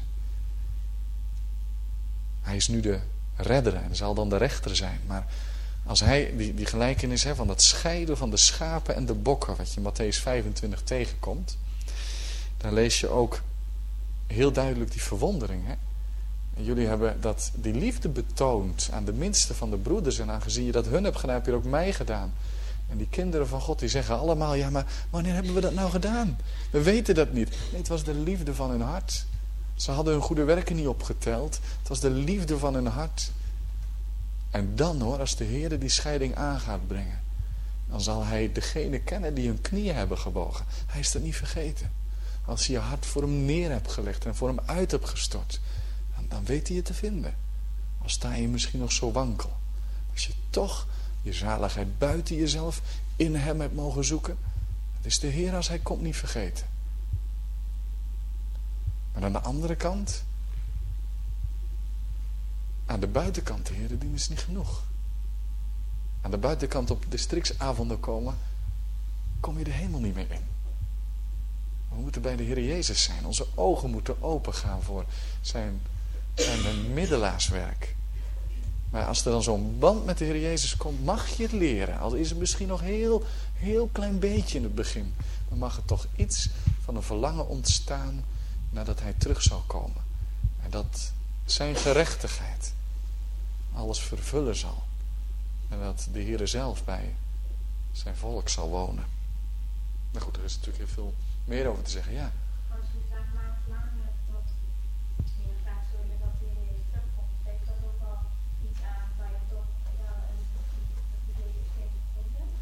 Hij is nu de redder en zal dan de rechter zijn, maar als hij, die, die gelijkenis hè, van dat scheiden van de schapen en de bokken, wat je in Matthäus vijfentwintig tegenkomt, dan lees je ook heel duidelijk die verwondering. Hè? En jullie hebben dat, die liefde betoond aan de minste van de broeders, en aangezien je dat hun hebt gedaan, heb je ook mij gedaan. En die kinderen van God die zeggen allemaal, ja, maar wanneer hebben we dat nou gedaan? We weten dat niet. Nee, het was de liefde van hun hart. Ze hadden hun goede werken niet opgeteld. Het was de liefde van hun hart. En dan hoor, als de Heer die scheiding aan gaat brengen, dan zal hij degene kennen die hun knieën hebben gebogen. Hij is dat niet vergeten. Als je je hart voor hem neer hebt gelegd en voor hem uit hebt gestort, dan, dan weet hij je te vinden. Al sta je misschien nog zo wankel. Als je toch je zaligheid buiten jezelf in hem hebt mogen zoeken, dan is de Heer als hij komt niet vergeten. Maar aan de andere kant, aan de buitenkant, de Heer, die is niet genoeg. Aan de buitenkant op districtsavonden komen, kom je de hemel niet meer in. We moeten bij de Heer Jezus zijn. Onze ogen moeten open gaan voor zijn, zijn middelaarswerk. Maar als er dan zo'n band met de Heer Jezus komt, mag je het leren. Al is het misschien nog heel, heel klein beetje in het begin. Dan mag er toch iets van een verlangen ontstaan nadat hij terug zal komen. En dat zijn gerechtigheid alles vervullen zal. En dat de Heer zelf bij zijn volk zal wonen. Nou goed, er is natuurlijk heel veel meer over te zeggen, ja. Als je graag maar een verlangen hebt dat je graag zou willen dat de Heer Jezus terugkomt, geeft dat ook wel iets aan waar je toch wel een betekend kind van bent?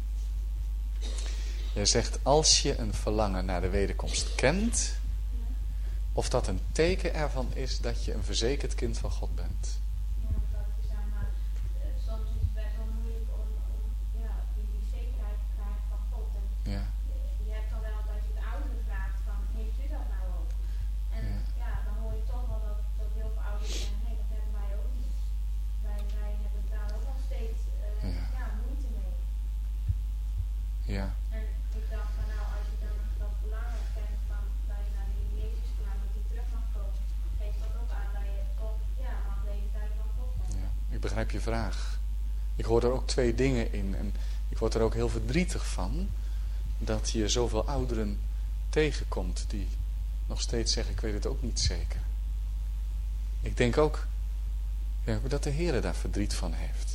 Jij zegt, als je een verlangen naar de wederkomst kent, of dat een teken ervan is dat je een verzekerd kind van God bent. Ja, dat is zeg maar, uh, soms is het best wel moeilijk om, om ja, die, die zekerheid te krijgen van God. En Ja. je hebt dan wel dat je de ouderen vraagt van, heeft u dat nou ook? En Ja. ja, dan hoor je toch wel dat, dat heel veel ouders zeggen, nee, dat hebben wij ook niet. Wij, wij hebben daar ook nog steeds uh, Ja. ja, moeite mee. Ja. En ik dacht van nou, als je dan dat belangrijk kent van dat je naar de Heer Jezus gaat, dat hij terug mag komen, geeft dat ook aan dat je toch ja, mag leven dat je van God bent. Ja, ik begrijp je vraag. Ik hoor er ook twee dingen in. En Ik word er ook heel verdrietig van dat je zoveel ouderen tegenkomt die nog steeds zeggen, ik weet het ook niet zeker. Ik denk ook, ik denk ook dat de Heer daar verdriet van heeft.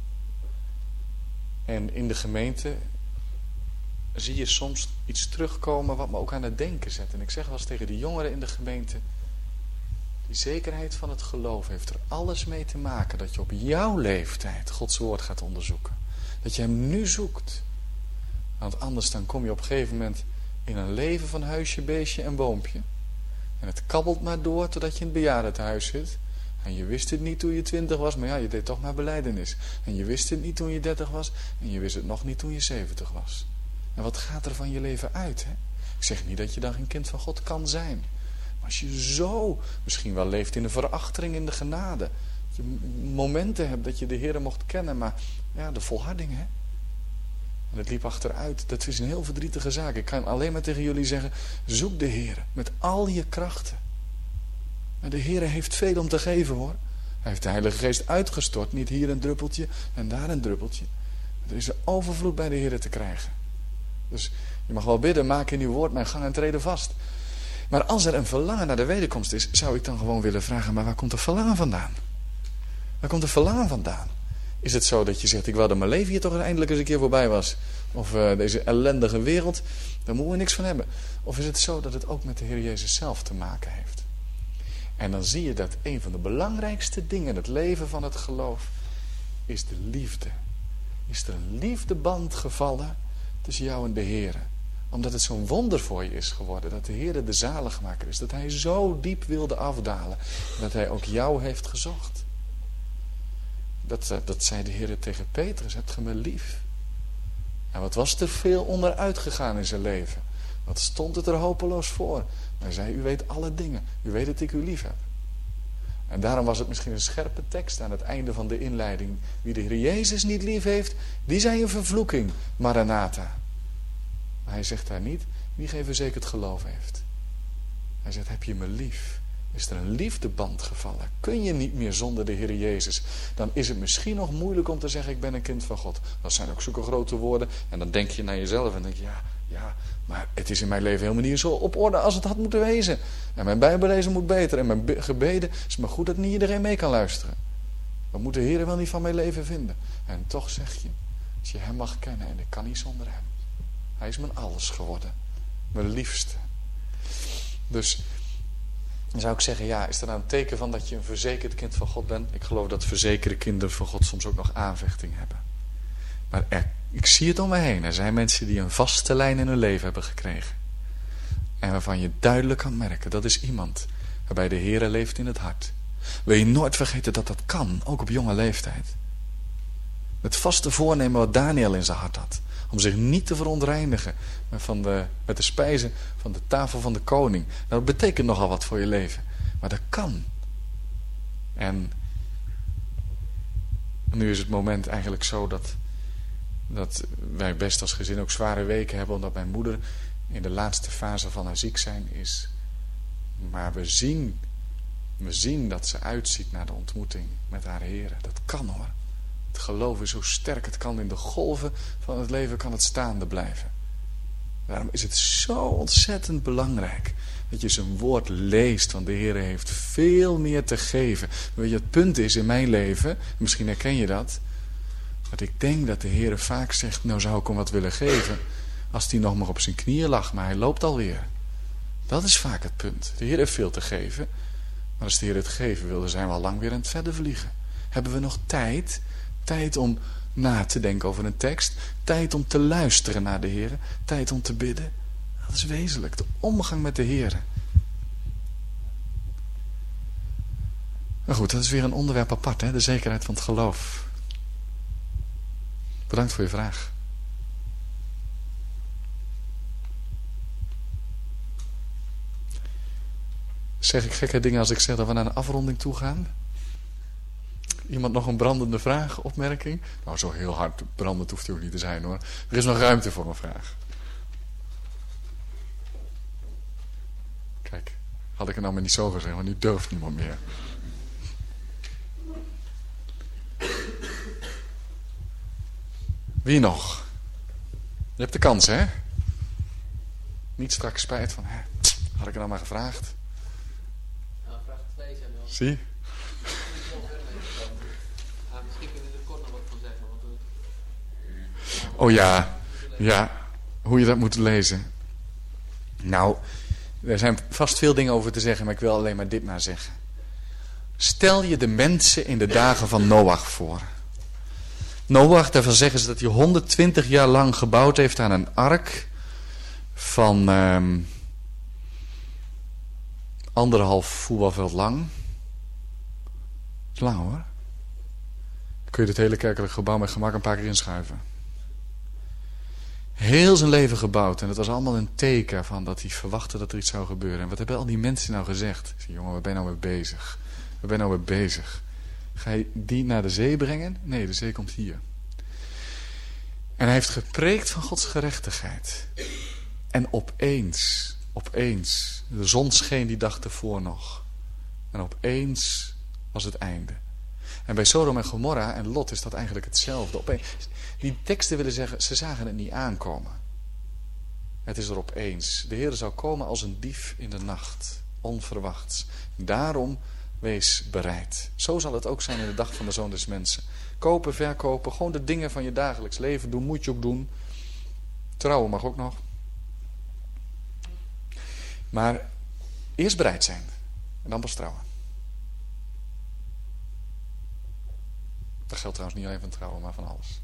En in de gemeente zie je soms iets terugkomen wat me ook aan het denken zet. En ik zeg wel eens tegen de jongeren in de gemeente, die zekerheid van het geloof heeft er alles mee te maken dat je op jouw leeftijd Gods woord gaat onderzoeken. Dat je hem nu zoekt. Want anders dan kom je op een gegeven moment in een leven van huisje, beestje en boompje. En het kabbelt maar door totdat je in het bejaardentehuis zit. En je wist het niet toen je twintig was, maar ja, je deed toch maar belijdenis. En je wist het niet toen je dertig was en je wist het nog niet toen je zeventig was. En wat gaat er van je leven uit, hè? Ik zeg niet dat je dan geen kind van God kan zijn. Maar als je zo misschien wel leeft in de verachtering in de genade. Dat je momenten hebt dat je de Heer mocht kennen, maar ja, de volharding, hè. En het liep achteruit. Dat is een heel verdrietige zaak. Ik kan alleen maar tegen jullie zeggen, zoek de Heer met al je krachten. En de Heer heeft veel om te geven, hoor. Hij heeft de Heilige Geest uitgestort. Niet hier een druppeltje en daar een druppeltje. Er is een overvloed bij de Heer te krijgen. Dus je mag wel bidden, maak in uw woord mijn gang en treden vast. Maar als er een verlangen naar de wederkomst is, zou ik dan gewoon willen vragen, maar waar komt er verlangen vandaan? Waar komt er verlangen vandaan? Is het zo dat je zegt, ik wou dat mijn leven hier toch eindelijk eens een keer voorbij was? Of uh, deze ellendige wereld, daar moeten we niks van hebben. Of is het zo dat het ook met de Heer Jezus zelf te maken heeft? En dan zie je dat een van de belangrijkste dingen in het leven van het geloof is de liefde. Is er een liefdeband gevallen tussen jou en de Heer? Omdat het zo'n wonder voor je is geworden. Dat de Heer de zaligmaker is. Dat hij zo diep wilde afdalen. Dat hij ook jou heeft gezocht. Dat, dat zei de Heer tegen Petrus. Hebt ge me lief? En wat was er veel onderuit gegaan in zijn leven? Wat stond het er hopeloos voor? Hij zei, u weet alle dingen. U weet dat ik u lief heb. En daarom was het misschien een scherpe tekst aan het einde van de inleiding. Wie de Heer Jezus niet lief heeft, die zijn een vervloeking. Maranatha. Maar hij zegt daar niet, wie geen verzekerd geloof heeft. Hij zegt, heb je me lief? Is er een liefdeband gevallen? Kun je niet meer zonder de Heer Jezus? Dan is het misschien nog moeilijk om te zeggen, ik ben een kind van God. Dat zijn ook zulke grote woorden. En dan denk je naar jezelf en denk je, ja, ja, maar het is in mijn leven helemaal niet zo op orde als het had moeten wezen. En mijn bijbellezen moet beter. En mijn gebeden, is maar goed dat niet iedereen mee kan luisteren. Wat moet de Heer wel niet van mijn leven vinden? En toch zeg je, als je hem mag kennen en ik kan niet zonder hem. Hij is mijn alles geworden. Mijn liefste. Dus dan zou ik zeggen, ja, is er nou een teken van dat je een verzekerd kind van God bent? Ik geloof dat verzekerde kinderen van God soms ook nog aanvechting hebben. Maar er, ik zie het om me heen. Er zijn mensen die een vaste lijn in hun leven hebben gekregen. En waarvan je duidelijk kan merken, dat is iemand waarbij de Heer leeft in het hart. Wil je nooit vergeten dat dat kan, ook op jonge leeftijd. Het vaste voornemen wat Daniel in zijn hart had. Om zich niet te verontreinigen met, van de, met de spijzen van de tafel van de koning. Nou, dat betekent nogal wat voor je leven. Maar dat kan. En nu is het moment eigenlijk zo dat, dat wij best als gezin ook zware weken hebben. Omdat mijn moeder in de laatste fase van haar ziek zijn is. Maar we zien, we zien dat ze uitziet naar de ontmoeting met haar Heer. Dat kan, hoor. Het geloof is zo sterk. Het kan in de golven van het leven kan het staande blijven. Daarom is het zo ontzettend belangrijk dat je zijn woord leest. Want de Heer heeft veel meer te geven. Weet je, het punt is in mijn leven, misschien herken je dat, dat ik denk dat de Heer vaak zegt, nou zou ik hem wat willen geven, als hij nog maar op zijn knieën lag, maar hij loopt alweer. Dat is vaak het punt. De Heer heeft veel te geven, maar als de Heer het geven wil, dan zijn we al lang weer aan het verder vliegen. Hebben we nog tijd? Tijd om na te denken over een tekst. Tijd om te luisteren naar de Heer. Tijd om te bidden. Dat is wezenlijk. De omgang met de Heer. Maar goed, dat is weer een onderwerp apart. Hè? De zekerheid van het geloof. Bedankt voor je vraag. Zeg ik gekke dingen als ik zeg dat we naar een afronding toe gaan? Iemand nog een brandende vraag, opmerking? Nou, zo heel hard brandend hoeft hij ook niet te zijn, hoor. Er is nog ruimte voor een vraag. Kijk, had ik het nou maar niet zo gezegd, want nu durft niemand meer. Wie nog? Je hebt de kans, hè? Niet straks spijt van, hè, had ik er dan maar gevraagd. Nou, vraag twee zijn wel. Zie? Ja, misschien kunnen we er kort nog wat van zeggen. Want we... Oh ja, ja, hoe je dat moet lezen. Nou, er zijn vast veel dingen over te zeggen, maar ik wil alleen maar dit maar zeggen. Stel je de mensen in de dagen van Noach voor. Noach, daarvan zeggen ze dat hij honderdtwintig jaar lang gebouwd heeft aan een ark van um, anderhalf voetbalveld lang. Dat is lang hoor. Dan kun je dit hele kerkelijk gebouw met gemak een paar keer inschuiven. Heel zijn leven gebouwd. En het was allemaal een teken van dat hij verwachtte dat er iets zou gebeuren. En wat hebben al die mensen nou gezegd? Ik zei, jongen, waar ben je nou mee bezig? Waar ben je nou mee bezig? Ga je die naar de zee brengen? Nee, de zee komt hier. En hij heeft gepreekt van Gods gerechtigheid. En opeens, opeens, de zon scheen die dag ervoor nog. En opeens was het einde. En bij Sodom en Gomorra en Lot is dat eigenlijk hetzelfde. Opeens, die teksten willen zeggen, ze zagen het niet aankomen. Het is er opeens. De Heer zou komen als een dief in de nacht. Onverwachts. Daarom wees bereid. Zo zal het ook zijn in de dag van de Zoon des Mensen. Kopen, verkopen, gewoon de dingen van je dagelijks leven doen, moet je ook doen. Trouwen mag ook nog. Maar eerst bereid zijn. En dan pas trouwen. Dat geldt trouwens niet alleen van trouwen, maar van alles.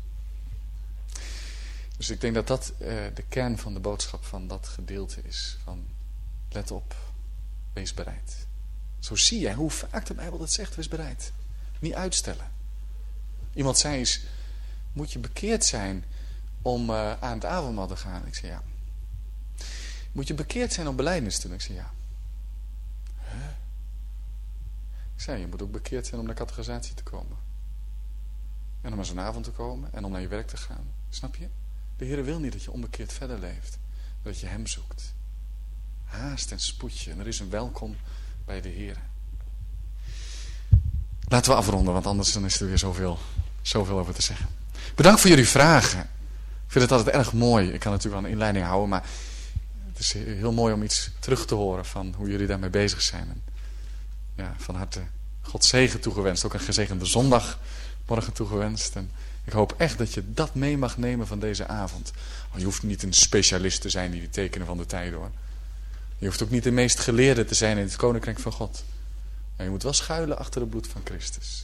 Dus ik denk dat dat uh, de kern van de boodschap van dat gedeelte is. Van let op, wees bereid. Zo zie je hoe vaak de Bijbel dat zegt, wees bereid. Niet uitstellen. Iemand zei eens, moet je bekeerd zijn om uh, aan het avondmaal te gaan? Ik zei ja. Moet je bekeerd zijn om belijdenis te doen? Ik zei ja. Huh? Ik zei, je moet ook bekeerd zijn om naar catechisatie te komen. En om naar zo'n avond te komen en om naar je werk te gaan. Snap je? De Heer wil niet dat je onbekeerd verder leeft. Maar dat je hem zoekt. Haast en spoed je. En er is een welkom bij de Heer. Laten we afronden, want anders dan is er weer zoveel, zoveel over te zeggen. Bedankt voor jullie vragen. Ik vind het altijd erg mooi. Ik kan natuurlijk wel een inleiding houden, maar het is heel mooi om iets terug te horen van hoe jullie daarmee bezig zijn. En ja, van harte God zegen toegewenst. Ook een gezegende zondag morgen toegewenst. En ik hoop echt dat je dat mee mag nemen van deze avond. Je hoeft niet een specialist te zijn die de tekenen van de tijd hoor. Je hoeft ook niet de meest geleerde te zijn in het koninkrijk van God. Maar je moet wel schuilen achter het bloed van Christus.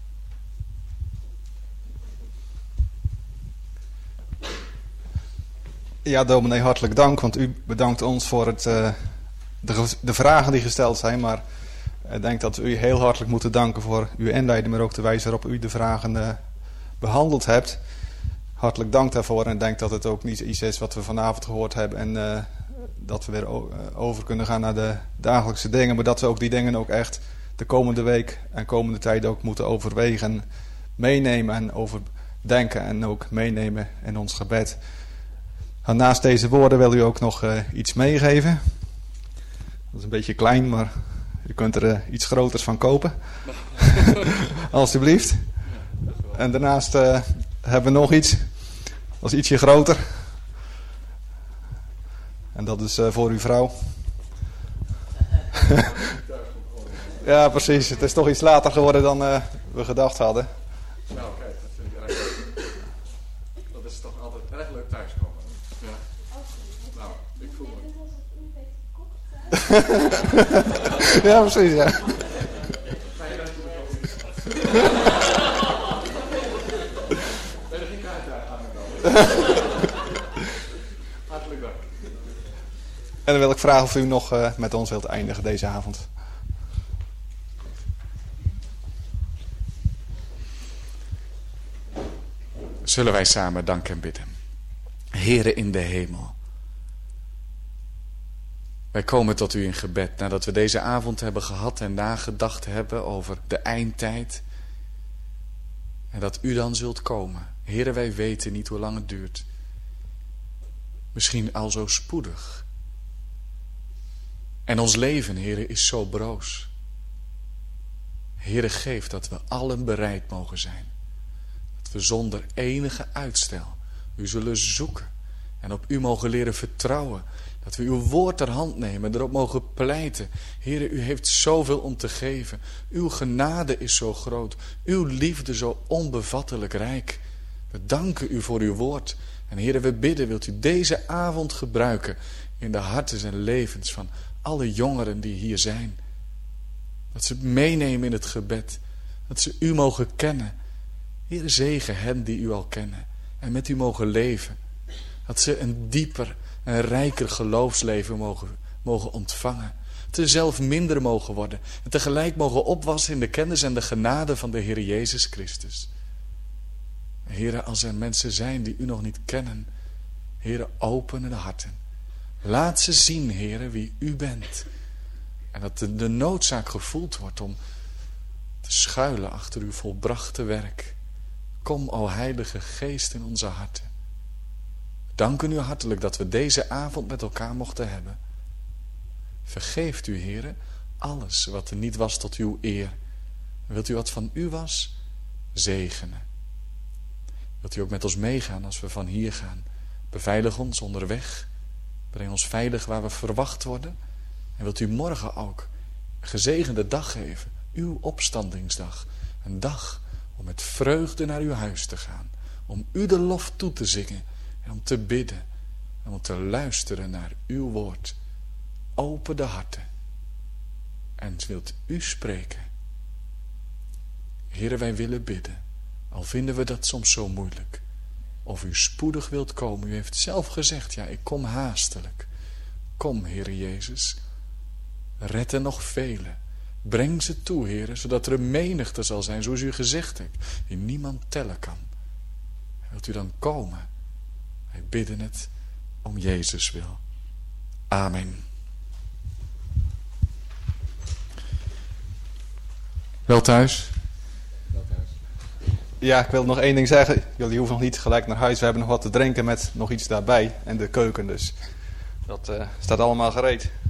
Ja, dominee, hartelijk dank. Want u bedankt ons voor het, uh, de, de vragen die gesteld zijn. Maar ik denk dat we u heel hartelijk moeten danken voor uw inleiding. Maar ook de wijze waarop u de vragen uh, behandeld hebt. Hartelijk dank daarvoor. En ik denk dat het ook niet iets is wat we vanavond gehoord hebben. En uh, dat we weer over kunnen gaan naar de dagelijkse dingen. Maar dat we ook die dingen ook echt de komende week en komende tijd ook moeten overwegen. Meenemen en overdenken. En ook meenemen in ons gebed. En naast deze woorden wil u ook nog uh, iets meegeven. Dat is een beetje klein, maar u kunt er uh, iets groters van kopen. Alsjeblieft. En daarnaast uh, hebben we nog iets. Dat is ietsje groter. En dat is uh, voor uw vrouw. Ja, precies. Het is toch iets later geworden dan uh, we gedacht hadden. Nou, kijk, dat vind ik erg leuk. Dat is toch altijd erg leuk thuiskomen. Ja. Nou, ik voel me. Ja, precies, ja. Fijn dat je me Ben er geen kaart aan Hartelijk dank. En dan wil ik vragen of u nog uh, met ons wilt eindigen deze avond. Zullen wij samen danken en bidden. Heere in de hemel. Wij komen tot u in gebed nadat we deze avond hebben gehad en nagedacht hebben over de eindtijd. En dat u dan zult komen. Heere, wij weten niet hoe lang het duurt. Misschien al zo spoedig. En ons leven, Heere, is zo broos. Heere, geef dat we allen bereid mogen zijn. Dat we zonder enige uitstel u zullen zoeken En op u mogen leren vertrouwen. Dat we uw woord ter hand nemen, erop mogen pleiten. Heere, u heeft zoveel om te geven. Uw genade is zo groot. Uw liefde zo onbevattelijk rijk. We danken u voor uw woord. En Heere, we bidden, wilt u deze avond gebruiken in de harten en levens van alle jongeren die hier zijn. Dat ze het meenemen in het gebed. Dat ze u mogen kennen. Heere, zegen hen die u al kennen. En met u mogen leven. Dat ze een dieper en rijker geloofsleven mogen, mogen ontvangen. Dat ze zelf minder mogen worden. En tegelijk mogen opwassen in de kennis en de genade van de Heer Jezus Christus. Heere, als er mensen zijn die u nog niet kennen. Heere, open de harten. Laat ze zien, Heere, wie u bent. En dat de, de noodzaak gevoeld wordt om te schuilen achter uw volbrachte werk. Kom, o Heilige Geest, in onze harten. Dank u hartelijk dat we deze avond met elkaar mochten hebben. Vergeeft u, Heere, alles wat er niet was tot uw eer. En wilt u wat van u was, zegenen. Wilt u ook met ons meegaan als we van hier gaan. Beveilig ons onderweg. Breng ons veilig waar we verwacht worden. En wilt u morgen ook een gezegende dag geven. Uw opstandingsdag. Een dag om met vreugde naar uw huis te gaan. Om u de lof toe te zingen. En om te bidden. En om te luisteren naar uw woord. Open de harten. En wilt u spreken. Heere, wij willen bidden. Al vinden we dat soms zo moeilijk. Of u spoedig wilt komen. U heeft zelf gezegd, ja, ik kom haastelijk. Kom, Heere Jezus. Red er nog velen. Breng ze toe, Heere, zodat er een menigte zal zijn, zoals u gezegd hebt, die niemand tellen kan. Wilt u dan komen? Wij bidden het om Jezus wil. Amen. Wel thuis? Ja, ik wil nog één ding zeggen. Jullie hoeven nog niet gelijk naar huis. We hebben nog wat te drinken met nog iets daarbij. En de keuken dus. Dat uh, staat allemaal gereed.